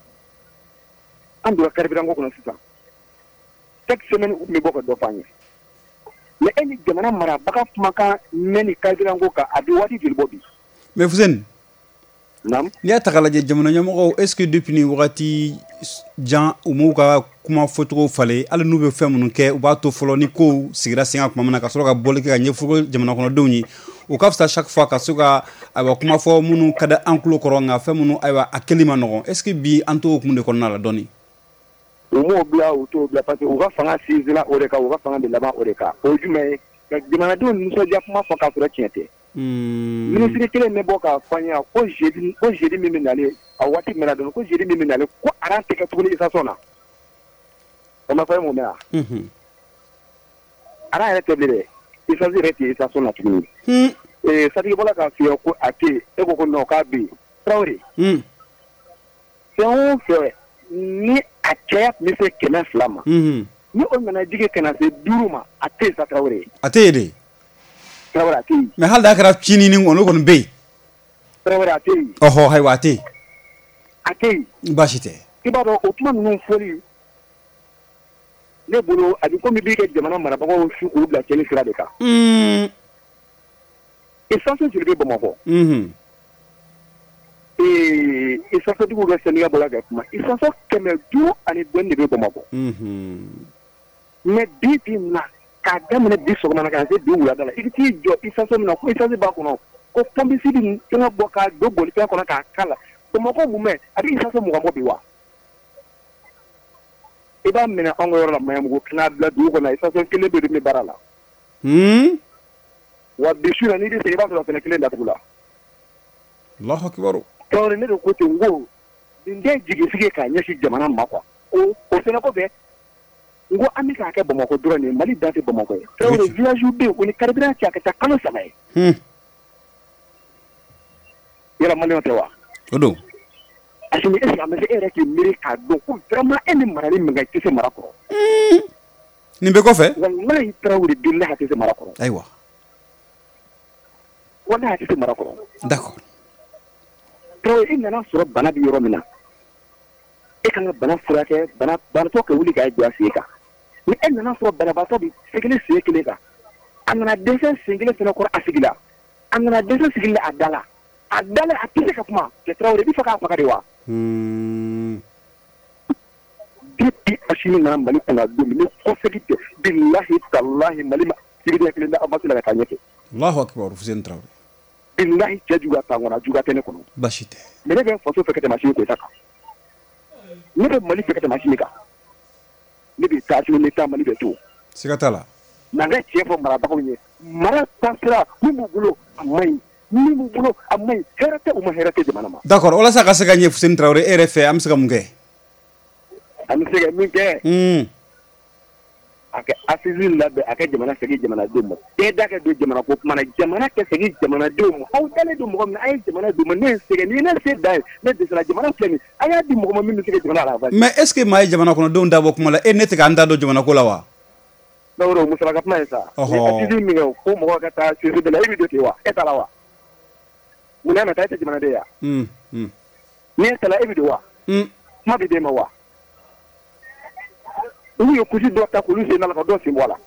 an donna karibiranko kɔnɔ sisan chaque semaine u tun bɛ bɔ ka dɔ fɔ an ye mais e ni jamana marabaga kumakan mɛn ni karibiranko kan a bɛ waati joli bɔ bi mais Fuseni naamu n'i y'a ta k'a lajɛ jamana ɲɛmɔgɔw est ce que depuis nin wagati jan u m'u ka kuma fɔcogo falen hali n'u bɛ fɛn minnu kɛ u b'a to fɔlɔ ni kow sigira sen kan tuma min na ka sɔrɔ ka bɔli kɛ ka ɲɛfɔ jamana kɔnɔdenw ye o ka fisa chaque fois ka se ka ayiwa kuma fɔ minnu ka di an tulo kɔrɔ nka fɛn minnu ayiwa a kɛli ma nɔgɔn est ce que bi an t'o hukumu de kɔnɔna la dɔɔni u m'o bila u t'o bila parce que u ka fanga sinsinna o de kan u ka fanga bɛ laban o de kan o ye jumɛn ye ka jamanadenw nisɔndiya kuma fɔ k'a sɔrɔ tiɲɛ tɛ minisiri kelen bɛ bɔ k'a fɔ an ye ko jeudi ko jeudi min bɛ nalen a waati min na dɔrɔn ko jeudi min bɛ nalen ko aran tɛ kɛ tuguni station na o ma fɔ e mun bɛ yan aran yɛrɛ tɛ bilen dɛ essence yɛrɛ tɛ station na tuguni ee satigi bɔra k'a f'i ye ko a tɛ yen e ko ko non k'a bɛ yen Traoré fɛn o fɛn ni a cɛya tun bɛ se kɛmɛ fila ma ni o nana jigin ka na se duuru ma a tɛ yen sa Traoré a tɛ yen de Traoré a tɛ yen mais hali n'a kɛra cini ni ŋɔni kɔni bɛ yen Traoré a tɛ yen ɔhɔ ayiwa a tɛ yen a tɛ yen baasi tɛ i b'a dɔn o kuma ninnu fɔli ne bolo a bɛ komi b'i kɛ jamana marabagaw su k'u bila cɛnni sira de kan essence joli bɛ Bamakɔ ee essence tigiw bɛ sɛnɛya bɔra ka kuma essence kɛmɛ duuru ani dɔɔni de bɛ Bamakɔ mais bi bi in na k'a daminɛ bi sɔgɔmana ka se bi wulada la i bɛ t'i jɔ essence min na ko essence b'a kɔnɔ ko pompicide in fɛngɛ bɔ k'a don bolifɛn kɔnɔ k'a kala Bamakɔ mun mɛn a bɛ essence mugan bɔ bi wa i b'a minɛ anw ka yɔrɔ la Maɲanbugu kana bila dugu kɔnɔ essence kelen bɛ min baara la wa bi su la n'i bɛ segin i b'a sɔrɔ fɛnɛ kelen datugu la Allahu akibaru Traoré ne de ko ten n ko nin tɛ jigisigi k'a ɲɛsin jamana ma quoi o o fɛnɛ kɔfɛ n ko an bɛ k'a kɛ Bamakɔ dɔrɔn de ye Mali dan tɛ Bamakɔ ye Traoré village bɛ yen o ni carburant cɛ a ka taa kalo saba ye yala maliyɛnw tɛ wa o don Assimi est-ce que a ma se e yɛrɛ k'i miiri k'a dɔn ko vraiment e ni marali min kan i tɛ se mara kɔrɔ nin bɛ kɔfɛ wallahi Traoré billahi a tɛ se mara kɔrɔ ayiwa wallahi a tɛ se mara kɔrɔ d'accord Traoré i nana sɔrɔ bana bɛ yɔrɔ min na e kan ka bana furakɛ bana banatɔ ka wuli k'a jɔ a sen kan ni e nana sɔrɔ banabaatɔ bɛ segin sen kelen kan a nana dɛsɛ sen kelen fana kɔrɔ a sigi la a nana dɛsɛ sigili la a da la a da la a tɛ se ka kuma cɛ Traoré i bɛ fɛ k'a faga de wa depuis Assimi nana Mali kɔnɔ don min ni kɔsegi tɛ billahi talahi Mali ma sigida kelen da a ma se la ka taa ɲɛfɛ Allahu akibaru Fuseni Traoré billahi cɛ juguya t'an kɔnɔ a juguya tɛ ne kɔnɔ baasi tɛ mais ne bɛ faso fɛ ka tɛmɛ Assimi Goïta kan ne bɛ Mali fɛ ka tɛmɛ Assimi kan ne bɛ taa Assimi ne taa Mali bɛ to siga t'a la n'an ka tiɲɛ fɔ marabagaw ye mara taasira min b'u bolo a man ɲi min b'u bolo a man ɲi hɛrɛ tɛ u ma hɛrɛ tɛ jamana ma d'accord walasa a ka se ka ɲɛ Fuseni Traoré e yɛrɛ fɛ an bɛ se ka mun kɛ an bɛ se ka min kɛ a kɛ assise labɛn a kɛ jamana segin jamanadenw ma bɛɛ da kɛ don jamana ko kuma na jamana kɛ segin jamanadenw ma aw dalen don mɔgɔ min na a ye jamana d'u ma ne ye sɛgɛn ni ne se da ye ne dɛsɛra jamana filɛ nin a y'a di mɔgɔ ma min bɛ se ka jamana la mais est ce que maa ye jamana kɔnɔdenw dabɔ kuma la e ne tɛ k'an da don jamana ko la wa Traoré o musalaka kuma ye sa ni assise min kɛ ko mɔgɔ ka taa sese bɛɛ la e bɛ don ten wa e ta la wa mun y'a nata e tɛ jamanaden ya ni e ta la e bɛ don wa kuma bɛ d'e ma wa olu ye kusi dɔ ta k'olu sen na ka dɔ sen bɔ a la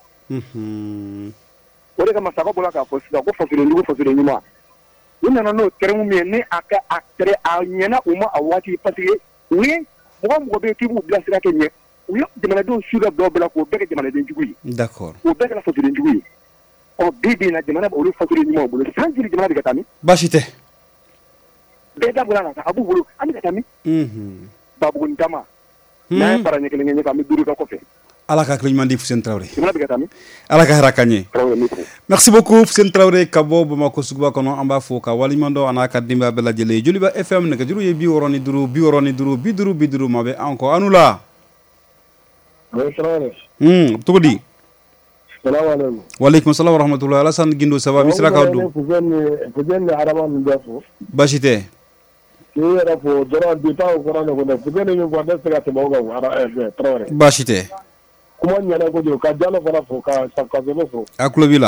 o de kama Sako bɔra k'a fɔ sisan ko fasodenjugu fasoden ɲuman u nana n'o terme min ye ni a ka a tɛrɛ a ɲɛna u ma a waati parce que u ye mɔgɔ mɔgɔ bɛ yen k'i b'u bilasira kɛ ɲɛ u ye jamanadenw su ka dɔw bila k'o bɛɛ kɛ jamanadenjugu ye d'accord o bɛɛ kɛra fasodenjugu ye ɔ bi bi in na jamana b'olu fasoden ɲumanw bolo san joli jamana bɛ ka taa min baasi tɛ bɛɛ da bɔra a la a b'u bolo an bɛ ka taa min Babuguni Tama n'an ye fara ɲɛ kelen kɛ ɲɛfɛ an bɛ duuru kɛ kɔfɛ ala ka kliman di Fuseni Traoré ala ka harakanye merci beaucoup Fuseni Traoré ka bɔ Bamako suguba kɔnɔ an b'a fɔ ka walimandɔ ana ka denbaya bɛɛ lajɛlen Joliba F M nɛgɛjuru ye bi wɔɔrɔ ni duuru bi wɔɔrɔ ni duuru bi duuru bi duuru ma bɛ an kɔ anu la hmm togo di Walaikum salam wa rahmatullahi Alassane Guindo ça va misira ka do baasi tɛ baasi tɛ a tulo b'i la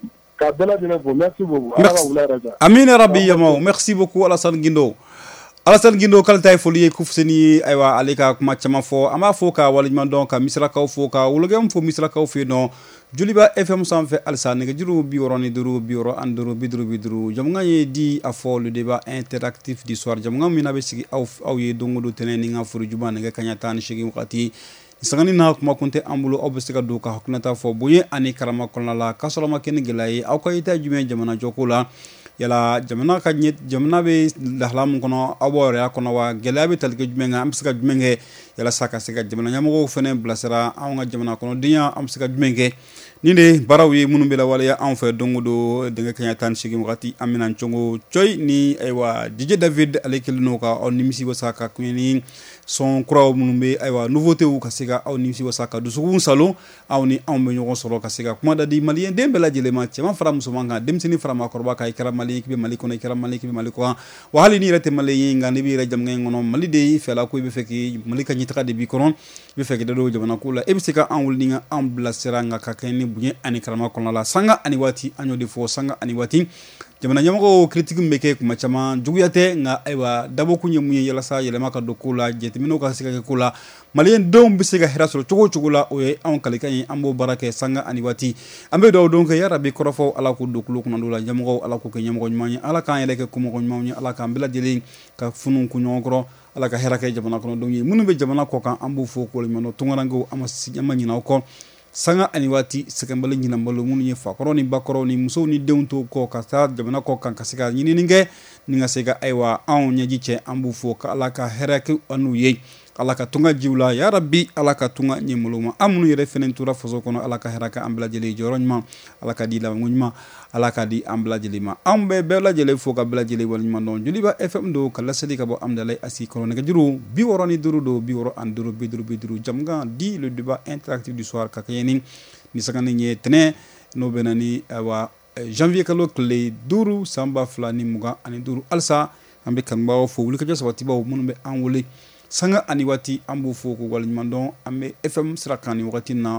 Amina Rabbi Yamaw merci beaucoup Alassane Guindo Alassane Guindo k'ale ta ye foli ye ko Fuseni ye ayiwa ale ka kuma caman fɔ an b'a fɔ ka waleɲuman dɔn ka misirakaw fɔ ka wulogɛmu fɔ misirakaw fɛ yen nɔ Joliba F M sanfɛ halisa nɛgɛjuru bi wɔɔrɔ ni duuru bi wɔɔrɔ ani duuru bi duuru bi duuru jamukan ye di a fɔ le débat interactif du soir jamukan min na bɛ sigi aw aw ye don o don tɛnɛ ni ka furu juba nɛgɛ kaɲɛ tan ni seegin wagati sangani n'a kuma kun tɛ an bolo aw bɛ se ka don ka hakilinata fɔ bonya ani karama kɔnɔna la k'a sɔrɔ a ma kɛ ni gɛlɛya ye aw ka ita jumɛn jamana jɔko la yala jamana ka ɲɛ jamana bɛ lahala min kɔnɔ aw b'aw yɛrɛ kɔnɔ wa gɛlɛya bɛ tali kɛ jumɛn kan an bɛ se ka jumɛn kɛ yalasa ka se ka jamana ɲɛmɔgɔw fana bilasira anw ka jamana kɔnɔdenya an bɛ se ka jumɛn kɛ nin de baaraw ye minnu bɛ lawaleya anw fɛ don o don denkɛ kaɲɛ tan ni seegin wagati an bɛna cogo coyi ni ayiwa D J David ale kɛlen n'o ka aw nimisi wasa ka kuɲɛ ni sɔn kuraw minnu bɛ ayiwa nouveautés ka se ka aw nimisi wasa ka dusukun salon aw ni anw bɛ ɲɔgɔn sɔrɔ ka se ka kuma da di maliyɛn den bɛɛ lajɛlen ma cɛman fara musoman kan denmisɛnnin fara maakɔrɔba kan i kɛra maliyɛn k'i bɛ Mali kɔnɔ i kɛra maliyɛn k'i bɛ Mali kɔkan wa hali n'i yɛrɛ tɛ maliyɛn ye nka n'i b'i yɛrɛ jamana in kɔnɔ Mali de y'i fɛla ko i bɛ fɛ k'i Mali ka ɲɛtaga de b'i kɔnɔ i bɛ fɛ k'i da don jamana ko la e bɛ se ka an wuli ni ka an bilasira nka ka kɛ ni bonya ani karama kɔnɔna la sanga ani waati an y'o de fɔ sanga ani waati jamana ɲɛmɔgɔw critique bɛ kɛ kuma caman juguya tɛ nka ayiwa dabɔkun ye mun ye yalasa yɛlɛma ka don ko la jateminɛw ka se ka kɛ ko la maliyɛn denw bɛ se ka hɛrɛ sɔrɔ cogo o cogo la o ye anw kalikan ye an b'o baara kɛ sanga ani waati an bɛ dugawu don kɛ yarabi kɔrɔfɔw ala k'o don kulo kɔnɔ la ɲɛmɔgɔw ala k'o kɛ ɲɛmɔgɔ ɲuman ye ala k'an yɛrɛ kɛ kumɔgɔ ɲumanw ye ala k'an bɛɛ lajɛlen ka funu kun ɲɔgɔn kɔrɔ ala ka hɛrɛ kɛ jamana kɔnɔdenw ye minnu bɛ jamana kɔ kan an b'o fɔ k'o ɲuman tungarankew an ma an ma ɲinɛ aw kɔ sanga ani waati sɛgɛnbali ɲinanbalo minnu ye fakɔrɔ ni bakɔrɔ ni musow ni denw to kɔ ka taa jamana kɔ kan ka se ka ɲinini kɛ ni ka se ka ayiwa anw ɲɛji cɛ an b'u fɔ ka ala ka hɛrɛ kɛ an'u ye ala ka tunga jiw la yarabi ala ka tunga ɲɛmɔgɔw ma an minnu yɛrɛ fɛnɛ tora faso kɔnɔ ala ka hɛrɛ kɛ an bɛɛ lajɛlen jɔyɔrɔ ɲuman ala ka di labanko ɲuman ala ka di an bɛɛ lajɛlen ma an bɛ bɛɛ lajɛlen fo ka bɛɛ lajɛlen waleɲuman dɔn Joliba F M don ka laseli ka bɔ Amudalayi Asi kɔrɔ nɛgɛjuru bi wɔɔrɔ ni duuru don bi wɔɔrɔ ani duuru bi duuru bi duuru jamukan di le débat interactif du soir ka kɛɲɛ ni ni sagani ye tɛnɛ n'o bɛ na ni ayiwa janvier kalo tile duuru san ba fila ni mugan ani duuru halisa an bɛ kanubagaw fo wulikajɔ sabatibaw minnu bɛ an wele sanga ani waati an b'u fo k'u waleɲuman dɔn an bɛ F M sira kan ni wagati na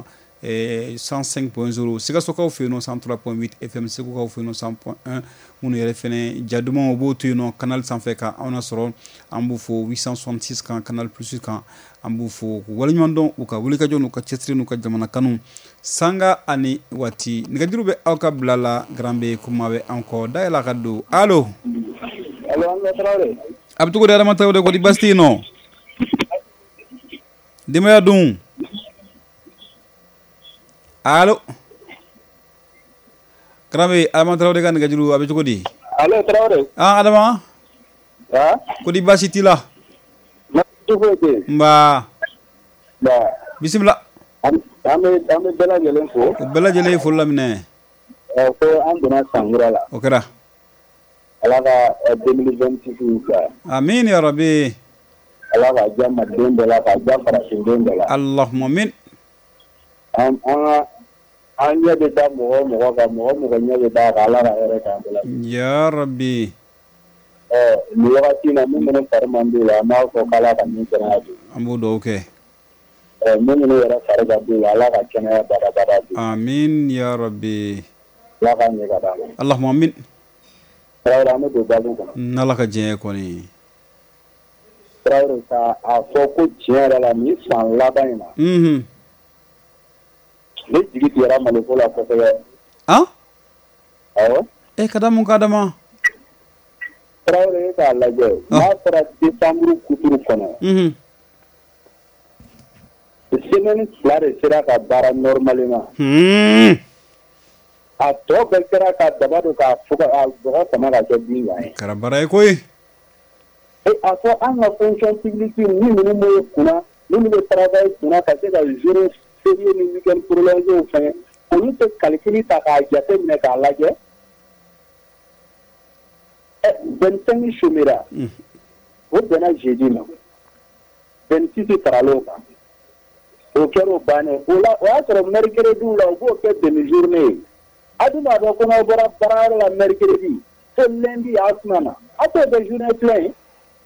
cent cinq point zéro Sikasokaw fɛ yen nɔ cent trois point huit F M Segukaw fɛ yen nɔ cent point un minnu yɛrɛ fɛnɛ jadumanw b'o to yen nɔ canal sanfɛ ka anw nasɔrɔ an b'u fo huit cent soixante-six kan canal plus kan an b'u fo k'u waleɲuman dɔn u ka wulikajɔ n'u ka cɛsiri n'u ka jamana kanu sanga ani waati nɛgɛjuru bɛ aw ka bila la garan bɛ kuma bɛ an kɔ dayɛlɛ a ka don allo a bɛ cogo di Adama Tarawele kɔni baasi tɛ yen nɔ denbaya dun allo Karambe Adama Tarawele ka nɛgɛjuru a bɛ cogo di allo Tarawele ah Adama ah ko di baasi t'i la nba bisimila an bɛ an bɛ bɛɛ lajɛlen fo o bɛɛ lajɛlen ye foli laminɛ ko an donna san kura la o kɛra ala ka deux mille vingt-six ka amin ya rabi ala ka diya malidenw bɛɛ la ka diya farafindenw bɛɛ la allahumma amin an an an ɲɛ bɛ da mɔgɔ mɔgɔ kan mɔgɔ mɔgɔ ɲɛ bɛ da kan ala ka hɛrɛ k'an bɛɛ la ya rabi ɛ nin wagati na min minnu fari man di la an b'a fɔ k'ala ka min kɛnɛya di an b'o dugawu kɛ ɛ min minnu yɛrɛ fari ka di la ala ka kɛnɛya badabada di amin ya rabi ala ka ɲɛ ka d'a ma allahumma amin Tarawele an bɛ don baabu kɔnɔ n'ala ka diɲɛ kɔni Tarawele ka a fɔ ko tiɲɛ yɛrɛ la nin san laban in na mhm ne jigi tigɛra Maliko la kosɛbɛ ah awɔ e ka da mun ka dama Tarawele e k'a lajɛ n'a fɔra décembre kuturu kɔnɔ mhm semaine fila de sera ka baara normalement hmm a tɔ bɛɛ kɛra ka daba don k'a fɔ ka bɔgɔ sama ka kɛ bin kan ye kɛra baara ye koyi a fɔ an ka fonction publique ni minnu bɛ kunna minnu bɛ travail kunna ka se ka gérer férié ni week-end prolongé au fin olu tɛ calcul ta k'a jate minɛ k'a lajɛ vingt-cinq chômera o bɛnna jeudi ma vingt-six farala o kan o kɛra o bannen o la o y'a sɔrɔ mercredi la u b'o kɛ demi journée ye a dun b'a dɔn ko n'aw bɔra baarayɔrɔ la mercredi fo lundi a suma na a t'o kɛ journée plein ye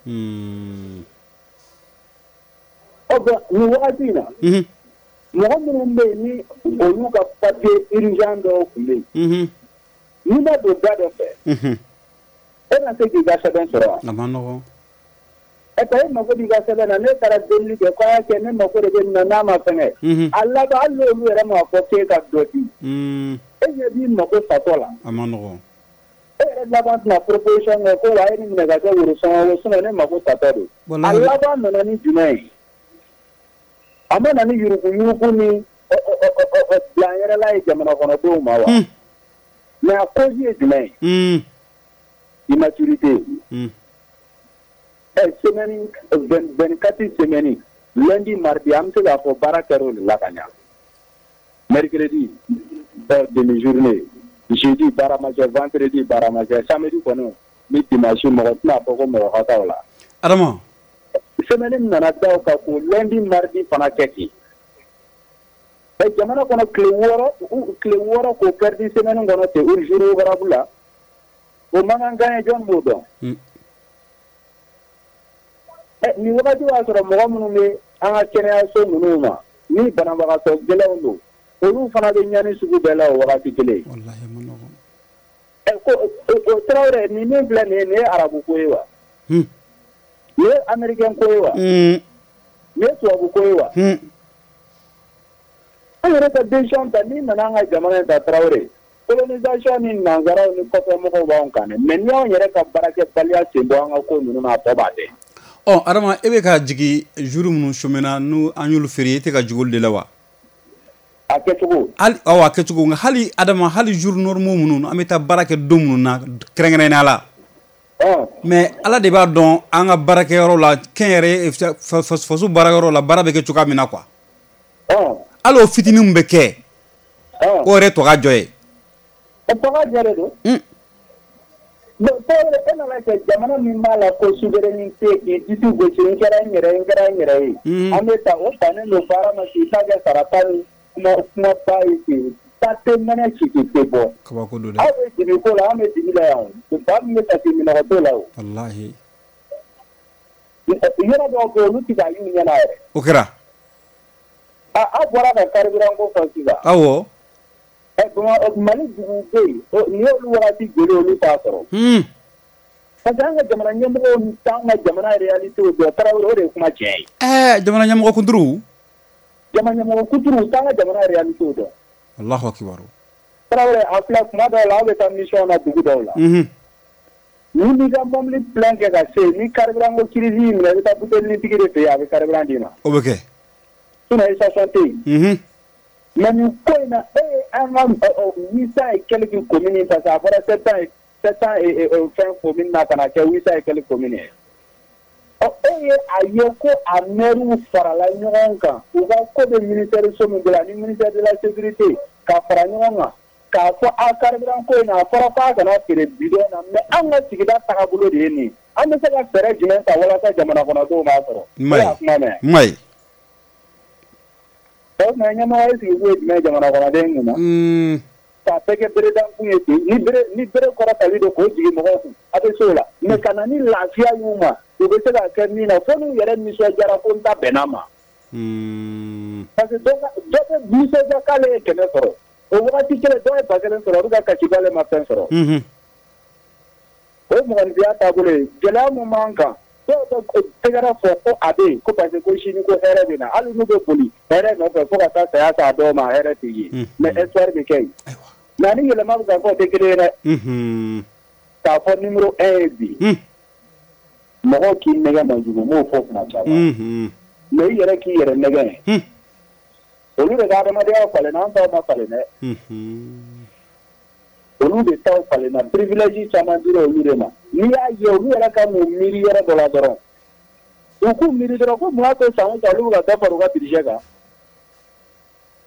ɔ bɔn nin wagati in na mɔgɔ minnu bɛ yen ni olu ka papier urgent dɔw tun bɛ yen n'i ma don da dɔ fɛ e na se k'i ka sɛbɛn sɔrɔ wa a ma nɔgɔn ɛ ta e mako b'i ka sɛbɛn na ne taara delili kɛ ko a y'a kɛ ne mako de bɛ nin na n'a ma fɛngɛ a laban hali n'olu yɛrɛ m'a fɔ k'e ka dɔ di e ɲɛ b'i mako satɔ la a ma nɔgɔn e yɛrɛ laban tɛna proposition kɛ ko wa e ni minɛ ka kɛ worosɔngɔ ye sinon ne mako satɔ don a laban nana ni jumɛn ye a ma na ni yuruguyurugu ni bila yɛrɛla ye jamana kɔnɔdenw ma wa mais a cause ye jumɛn ye immaturité ɛ semaine vingt-quatre semaines lundi mardi an bɛ se k'a fɔ baara kɛra o de la ka ɲa mercredi demi journée jeudi baara ma kɛ vendredi baara ma kɛ samedi kɔni ni dimanche mɔgɔ tɛna fɔ ko mɔgɔ ka t'aw la Adama semaine min nana da o kan ko lundi mardi fana kɛ ten ɛ jamana kɔnɔ tile wɔɔrɔ tile wɔɔrɔ k'o perdi semaine kɔnɔ ten o jour ouvrable la o man kan gagner jɔn b'o dɔn ɛ nin wagati b'a sɔrɔ mɔgɔ minnu bɛ an ka kɛnɛyaso ninnu ma ni banabagatɔ gɛlɛnw don olu fana bɛ ɲani sugu bɛɛ la o wagati kelen ɛ ko o Tarawele nin min filɛ nin ye nin ye arabu ko ye wa nin ye américain ko ye wa nin ye tubabu ko ye wa an yɛrɛ ka décision ta n'i nana an ka jamana in ta Tarawele colonisation ni nanzaraw ni kɔfɛmɔgɔw b'anw kan dɛ mais ni y'anw yɛrɛ ka baarakɛbaliya sen bɔ an ka ko ninnu na a tɔ b'a dɛ ɔ Adama e bɛ ka jigin jour minnu chômé-na n'u an y'olu feere e tɛ ka jigin olu de la wa a kɛcogo hali awɔ a kɛcogo nka hali Adama hali jour normaux minnu an bɛ taa baara kɛ don minnu na kɛrɛnkɛrɛnnenya la mais Ala de b'a dɔn an ka baarakɛyɔrɔ la kɛnyɛrɛ faso baarakɛyɔrɔ la baara bɛ kɛ cogoya min na quoi hali o fitinin min bɛ kɛ o yɛrɛ tɔ ka jɔ ye o tɔ ka jɔ de don bon Tarawele e nana kɛ jamana min b'a la ko souveraineté k'i disi gosi n kɛra n yɛrɛ n kɛra n yɛrɛ ye an bɛ taa o bannen don baara ma k'i ta kɛ sarata ni kuma kumaba ye ten ta tɛ mɛnɛ ci k'i tɛ bɔ kabako don dɛ aw bɛ dibi ko la an bɛ dibi la yan o ba min bɛ kasi minɔgɔ t'o la o walahi yɔrɔ dɔw bɛ yen olu tɛ ka y'u ɲɛna yɛrɛ o kɛra a aw bɔra ka carburant ko fɔ sisan awɔ Mali dugu bɛ yen ni y'olu wagati joli olu t'a sɔrɔ parce que an ka jamana ɲɛmɔgɔw t'an ka jamana réalité dɔn Tarawele o de ye kuma tiɲɛ ye ɛɛ jamana ɲɛmɔgɔ kunturu jamana ɲɛmɔgɔ kunturu t'an ka jamana réalité dɔn Allahu akibaru Tarawele a filɛ kuma dɔw la aw bɛ taa mission na dugu dɔw la ni b'i ka mobili plein kɛ ka se ni carburant ko crise y'i minɛ i bɛ taa bouteille tigi de fɛ yen a bɛ carburant d'i ma o bɛ kɛ sinon station tɛ yen mais nin ko in na e ye an ka huit cent et quelques communes parce que a fɔra sept cent sept cent et fɛn commune na ka na kɛ huit cent et quelques communes ye ɔ e ye a ye ko a maires farala ɲɔgɔn kan u ka ko bɛ ministère so min bolo ani ministère de la sécurité ka fara ɲɔgɔn kan k'a fɔ a carburant ko in na a fɔra k'a kana feere bidon na mais an ka sigida taabolo de ye nin an bɛ se ka fɛɛrɛ jumɛn ta walasa jamana kɔnɔdenw b'a sɔrɔ mayi o tuma ɲɛmɔgɔ ye sigi ko ye jumɛn jamana kɔnɔden kun na k'a bɛɛ kɛ beredan kun ye ten ni bere ni bere kɔrɔtali don k'o jigi mɔgɔw kun a bɛ se o la mais ka na ni lafiya y'u ma u bɛ se ka kɛ min na fo n'u yɛrɛ nisɔndiyara ko n ta bɛnna ma parce que dɔ bɛ nisɔndiya k'ale ye kɛmɛ sɔrɔ o wagati kelen dɔ ye ba kelen sɔrɔ olu ka kasi k'ale ma fɛn sɔrɔ o ye mɔgɔninfinya taabolo ye gɛlɛya mun b'an kan dɔw bɛ tɛgɛrɛ fɔ ko a bɛ yen ko parce que ko sini ko hɛrɛ bɛ na hali n'u bɛ boli hɛrɛ nɔfɛ fo ka taa saya ta dɔw ma hɛrɛ tɛ ye mais espoir bɛ kɛ yen mais ni yɛlɛma bɛ ka fɔ o tɛ kelen ye dɛ k'a fɔ numéro un ye bi mɔgɔw k'i nɛgɛ manjugu m'o fɔ kuma caman mais i yɛrɛ k'i yɛrɛ nɛgɛ olu de ka adamadenya falen na an taw ma falen dɛ olu de taw falen na privilège caman dira olu de ma n'i y'a ye olu yɛrɛ ka mun miiri yɔrɔ dɔ la dɔrɔn u k'u miiri dɔrɔn ko mun y'a to san o san olu bɛ ka dɔ fara u ka budget kan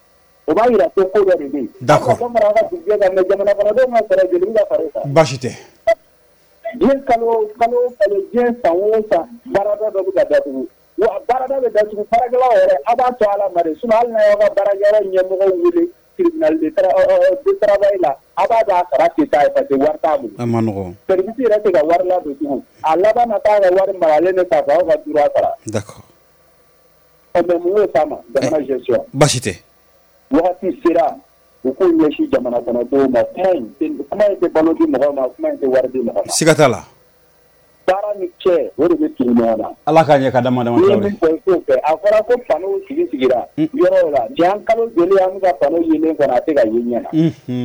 o b'a yira ko ko dɔ de bɛ yen. d'accord ka fara an ka budget kan mais jamana kɔnɔdenw ka fɛɛrɛ joli bɛ ka fara i kan. baasi tɛ. diɲɛ kalo kalo kalo diɲɛ san o san baarada dɔ bɛ ka datugu wa baarada bɛ datugu baarakɛlaw yɛrɛ a b'a to ala ma de sinon hali n'a y'aw ka baarakɛyɔrɔ ɲɛmɔgɔw wele tribunal de travail la a b'a dɔn a sara tɛ taa ye parce que wari t'a bolo. a ma nɔgɔn. service yɛrɛ tɛ ka wari ladon tugun a laban na taa ka wari maralen de k'a fɔ aw ka duuru sara. d'accord. mais mun y'o s'a ma jamana gestion. baasi tɛ. wagati sera u k'u ɲɛsin jamana kɔnɔdenw ma kuma in tɛ balo di mɔgɔw ma kuma in tɛ wari di mɔgɔ ma. siga t'a la. baara ni cɛ o de bɛ tugu ɲɔgɔn na. ala k'a ɲɛ ka dama dama tawle. ni min fɔ fɛ a fɔra ko pano sigi sigira. yɔrɔw la jan kalo joli an bɛ ka pano yelen kɔnɔ a tɛ ka ye ɲɛ na.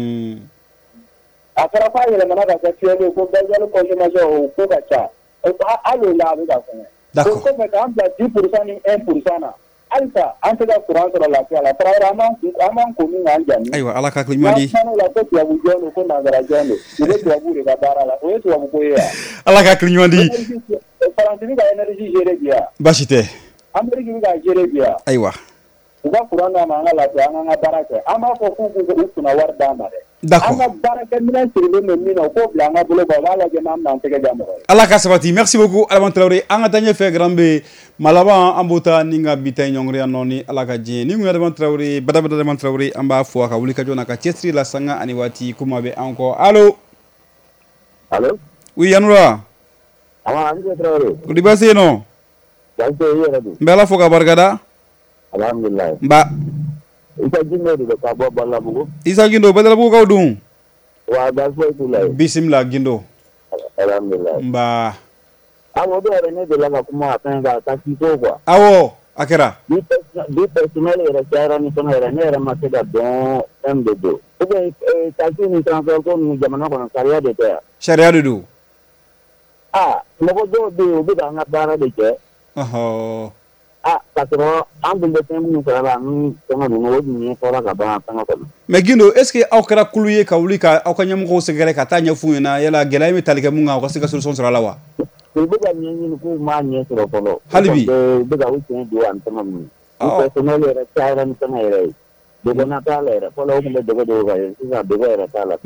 a fɔra k'a yɛlɛmana ka kɛ fiyɛli ko gasoil consommation o ko ka ca hali o la a bɛ ka fɛngɛ. d'accord o kɔfɛ k'an bila dix pour cent ni un pour cent na halisa an tɛ ka courant sɔrɔ lafiya la tarawele an b'an ko min k'an jaabi. ayiwa ala ka hakili ɲuman di. n'an la ko tubabu jɔn don ko nanzara jɔn don u bɛ tubabu de ka baara la o ye tubabu ko ye yan. ala ka hakili ɲuman di. faransi bɛ ka énergie gérer bi yan. baasi tɛ. Amérique bɛ ka gérer bi yan. ayiwa. u ka courant d'an ma an ka lafiya an k'an ka baara kɛ an b'a fɔ k'u k'u kunna wari d'an ma dɛ. d'accord an ka baarakɛminɛn sirilen bɛ min na o k'o bila an ka bolo kan o b'a lajɛ n'an bɛna an tɛgɛ jan mɔgɔ ye. ala ka sabati merci beaucoup Adama Traoré an ka taa ɲɛfɛ Garanbe Malaba an b'o ta ni ka bi ta ɲɔngiriya nɔ ni ala ka diɲɛ ni kun ye Adama Traoré badabada Adama Traoré an b'a fɔ a ka wuli ka jɔ n'a ka cɛsiri la sanga ani waati kuma bɛ an kɔ allo. allo. oui yanura. awɔ an bɛ Traoré. kodi baasi ye nɔ. baasi tɛ i yɛrɛ dun. n bɛ ala fo ka barikada. alhamdulilayi. n ba. Isa Gindo de bɛ ka bɔ Badalabugu. Isa Gindo Badalabugukaw dun. wa baasi foyi t'u la yen. bisimila Gindo. alhamdulilayi. n ba. awɔ dɔw yɛrɛ ne delila ka kuma a fɛn kan taxi ko quoi. awɔ a kɛra. du personnel yɛrɛ cayara ni fɛngɛ yɛrɛ ne yɛrɛ ma se ka dɔn fɛn de don. ou bien taxi ni transport ko ninnu jamana kɔnɔ sariya de tɛ yan. sariya de don. aa mɔgɔ dɔw bɛ yen u bɛ ka an ka baara de kɛ. ɔhɔ. ah ka sɔrɔ an dun bɛ fɛn minnu sɔrɔ la ni fɛngɛ ninnu o dun ye fɔra ka ban fɛngɛ kɔnɔ. mais Gindo est ce que aw kɛra kulu ye ka wuli ka aw ka ɲɛmɔgɔw sɛgɛrɛ ka taa ɲɛf'u ɲɛna yala gɛlɛya bɛ tali kɛ mun kan u ka se ka solution sɔrɔ a la wa. u bɛ ka ɲɛɲini k'u m'a ɲɛ sɔrɔ fɔlɔ. hali bi. u bɛ ka u sen don ani fɛngɛ ninnu. du personnel yɛrɛ cayara ni fɛngɛ yɛrɛ ye. dogona t'a la yɛrɛ fɔlɔ u tun bɛ dogo dogo ka ye sisan dogo yɛrɛ t'a la.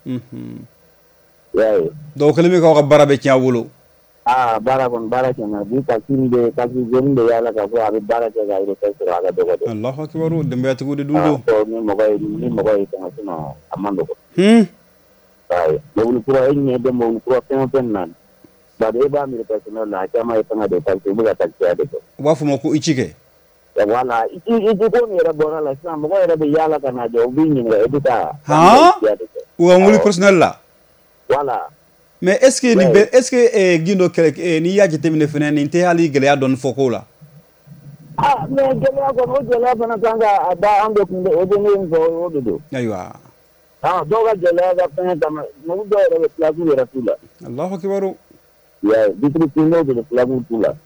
y'a ye. donc kɛlen bɛ k'aw ka baara bɛ tiɲɛ a bolo. aa baara kɔni baara kɛmɛ bi taxi bɛ taxi jeni bɛ yaala ka fɔ a bɛ baara kɛ ka yɛrɛ fɛn sɔrɔ a ka dɔgɔ dɛ. alahu akibaru denbayatigiw de dun don. aa ni mɔgɔ ye ni mɔgɔ ye fɛngɛ sinon a man nɔgɔn. ayi mobili kura e ɲɛ bɛ mobili kura fɛn o fɛn na bari e b'a miiri personnel la a caman ye fɛngɛ de taxi u bɛ ka taxiya de kɛ. u b'a fɔ ma ko i ci kɛ. voilà i ci i ci ko nin yɛrɛ bɔra la sisan mɔgɔ yɛrɛ bɛ yaala ka na jɔ u b'i ɲininka e bɛ taa. han u ka wuli personnel la. voilà. mais est ce que nin bɛ est ce que Gindo kɛlɛ n'i y'a jateminɛ fɛnɛ nin tɛ hali gɛlɛya dɔɔni fɔ ko la. ah mais gɛlɛya kɔni o gɛlɛya fana kan ka a da an bɛ kun o de ne ye fɔ o de don. ayiwa. ah dɔw ka gɛlɛya ka fɛngɛ kama mɔgɔ dɔw yɛrɛ bɛ place yɛrɛ t'u la. alahu akibaru. ya vitiri pinɛw de bɛ place t'u la.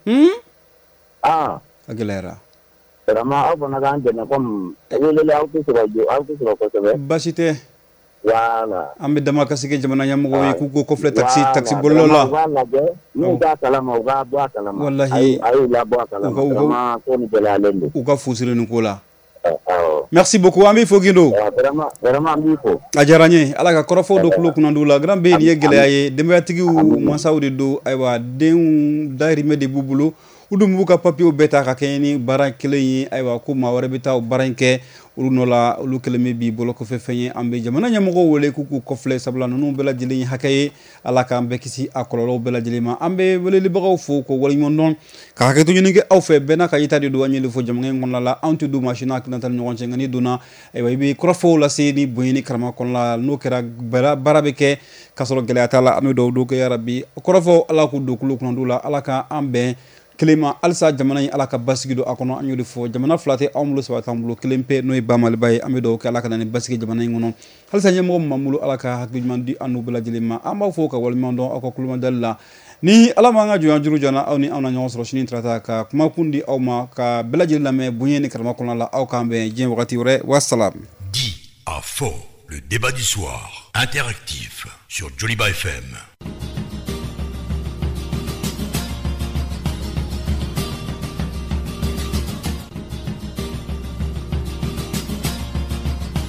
ah. a gɛlɛyara. vraiment aw fana k'an dɛmɛ comme weleli aw tɛ sɔrɔ jo aw tɛ sɔrɔ kosɛbɛ. baasi tɛ. voilà. an bɛ dama kasi kɛ jamana ɲɛmɔgɔw ye k'u ko kɔfilɛ taxi taxi bololaw la. u b'a lajɛ n'u t'a kalama u k'a bɔ a kalama. walahi a y'u labɔ a kalama vraiment ko nin gɛlɛyalen don. u ka fusiri nin ko la. awɔ. merci beaucoup an b'i fo Gindo. vraiment vraiment an b'i fo. a diyara n ye ala ka kɔrɔfɔw don tulo kunnandiw la grand bɛ nin ye gɛlɛya ye denbayatigiw mansaw de don ayiwa denw dahirimɛ de b'u bolo u dun b'u ka papiyew bɛɛ ta ka kɛɲɛ ni baara kelen ye ayiwa ko maa wɛrɛ bɛ taa o baara in kɛ olu nɔ la olu kelen bɛ b'i bolo kɔfɛ fɛn ye an bɛ jamana ɲɛmɔgɔw wele k'u k'u kɔfilɛ sabula ninnu bɛɛ lajɛlen ye hakɛ ye ala k'an bɛɛ kisi a kɔlɔlɔw bɛɛ lajɛlen ma an bɛ welelibagaw fo k'o waleɲuman dɔn ka hakɛto ɲini kɛ aw fɛ bɛɛ n'a ka yita de don an ye de fɔ jamana in kɔnɔna la anw tɛ don mansin n'a tilanta ni ɲɔgɔn cɛ nka n'i donna ayiwa i bɛ kɔrɔfɔw lase ni bonya ni karama kɔnɔna la n'o kɛra baara bɛ kɛ k'a sɔrɔ gɛlɛya t'a la an bɛ dugawu don kɛ yarabi kɔrɔfɔw ala k'u don kulo kunnandiw la ala k'an bɛn kelen ma halisa jamana in ala ka basigi don a kɔnɔ an y'o de fɔ jamana fila tɛ anw bolo saba t'an bolo kelen pe n'o ye ba maliba ye an bɛ dugawu kɛ ala ka na ni basigi jamana in kɔnɔ halisa ɲɛmɔgɔ min b'an bolo ala ka hakili ɲuman di an n'u bɛɛ lajɛlen ma an b'aw fɔ ka waleɲuman dɔn aw ka kulomajali la ni ala m'an ka jɔnya juru janna aw ni anw na ɲɔgɔn sɔrɔ sini tarata ka kumakun di aw ma ka bɛɛ lajɛlen lamɛn bonya ni karama kɔnɔna la aw k'an bɛn diɲɛ wagati wɛrɛ wassalam. Dit à faux, le débat du soir, interactif sur Joliba F M.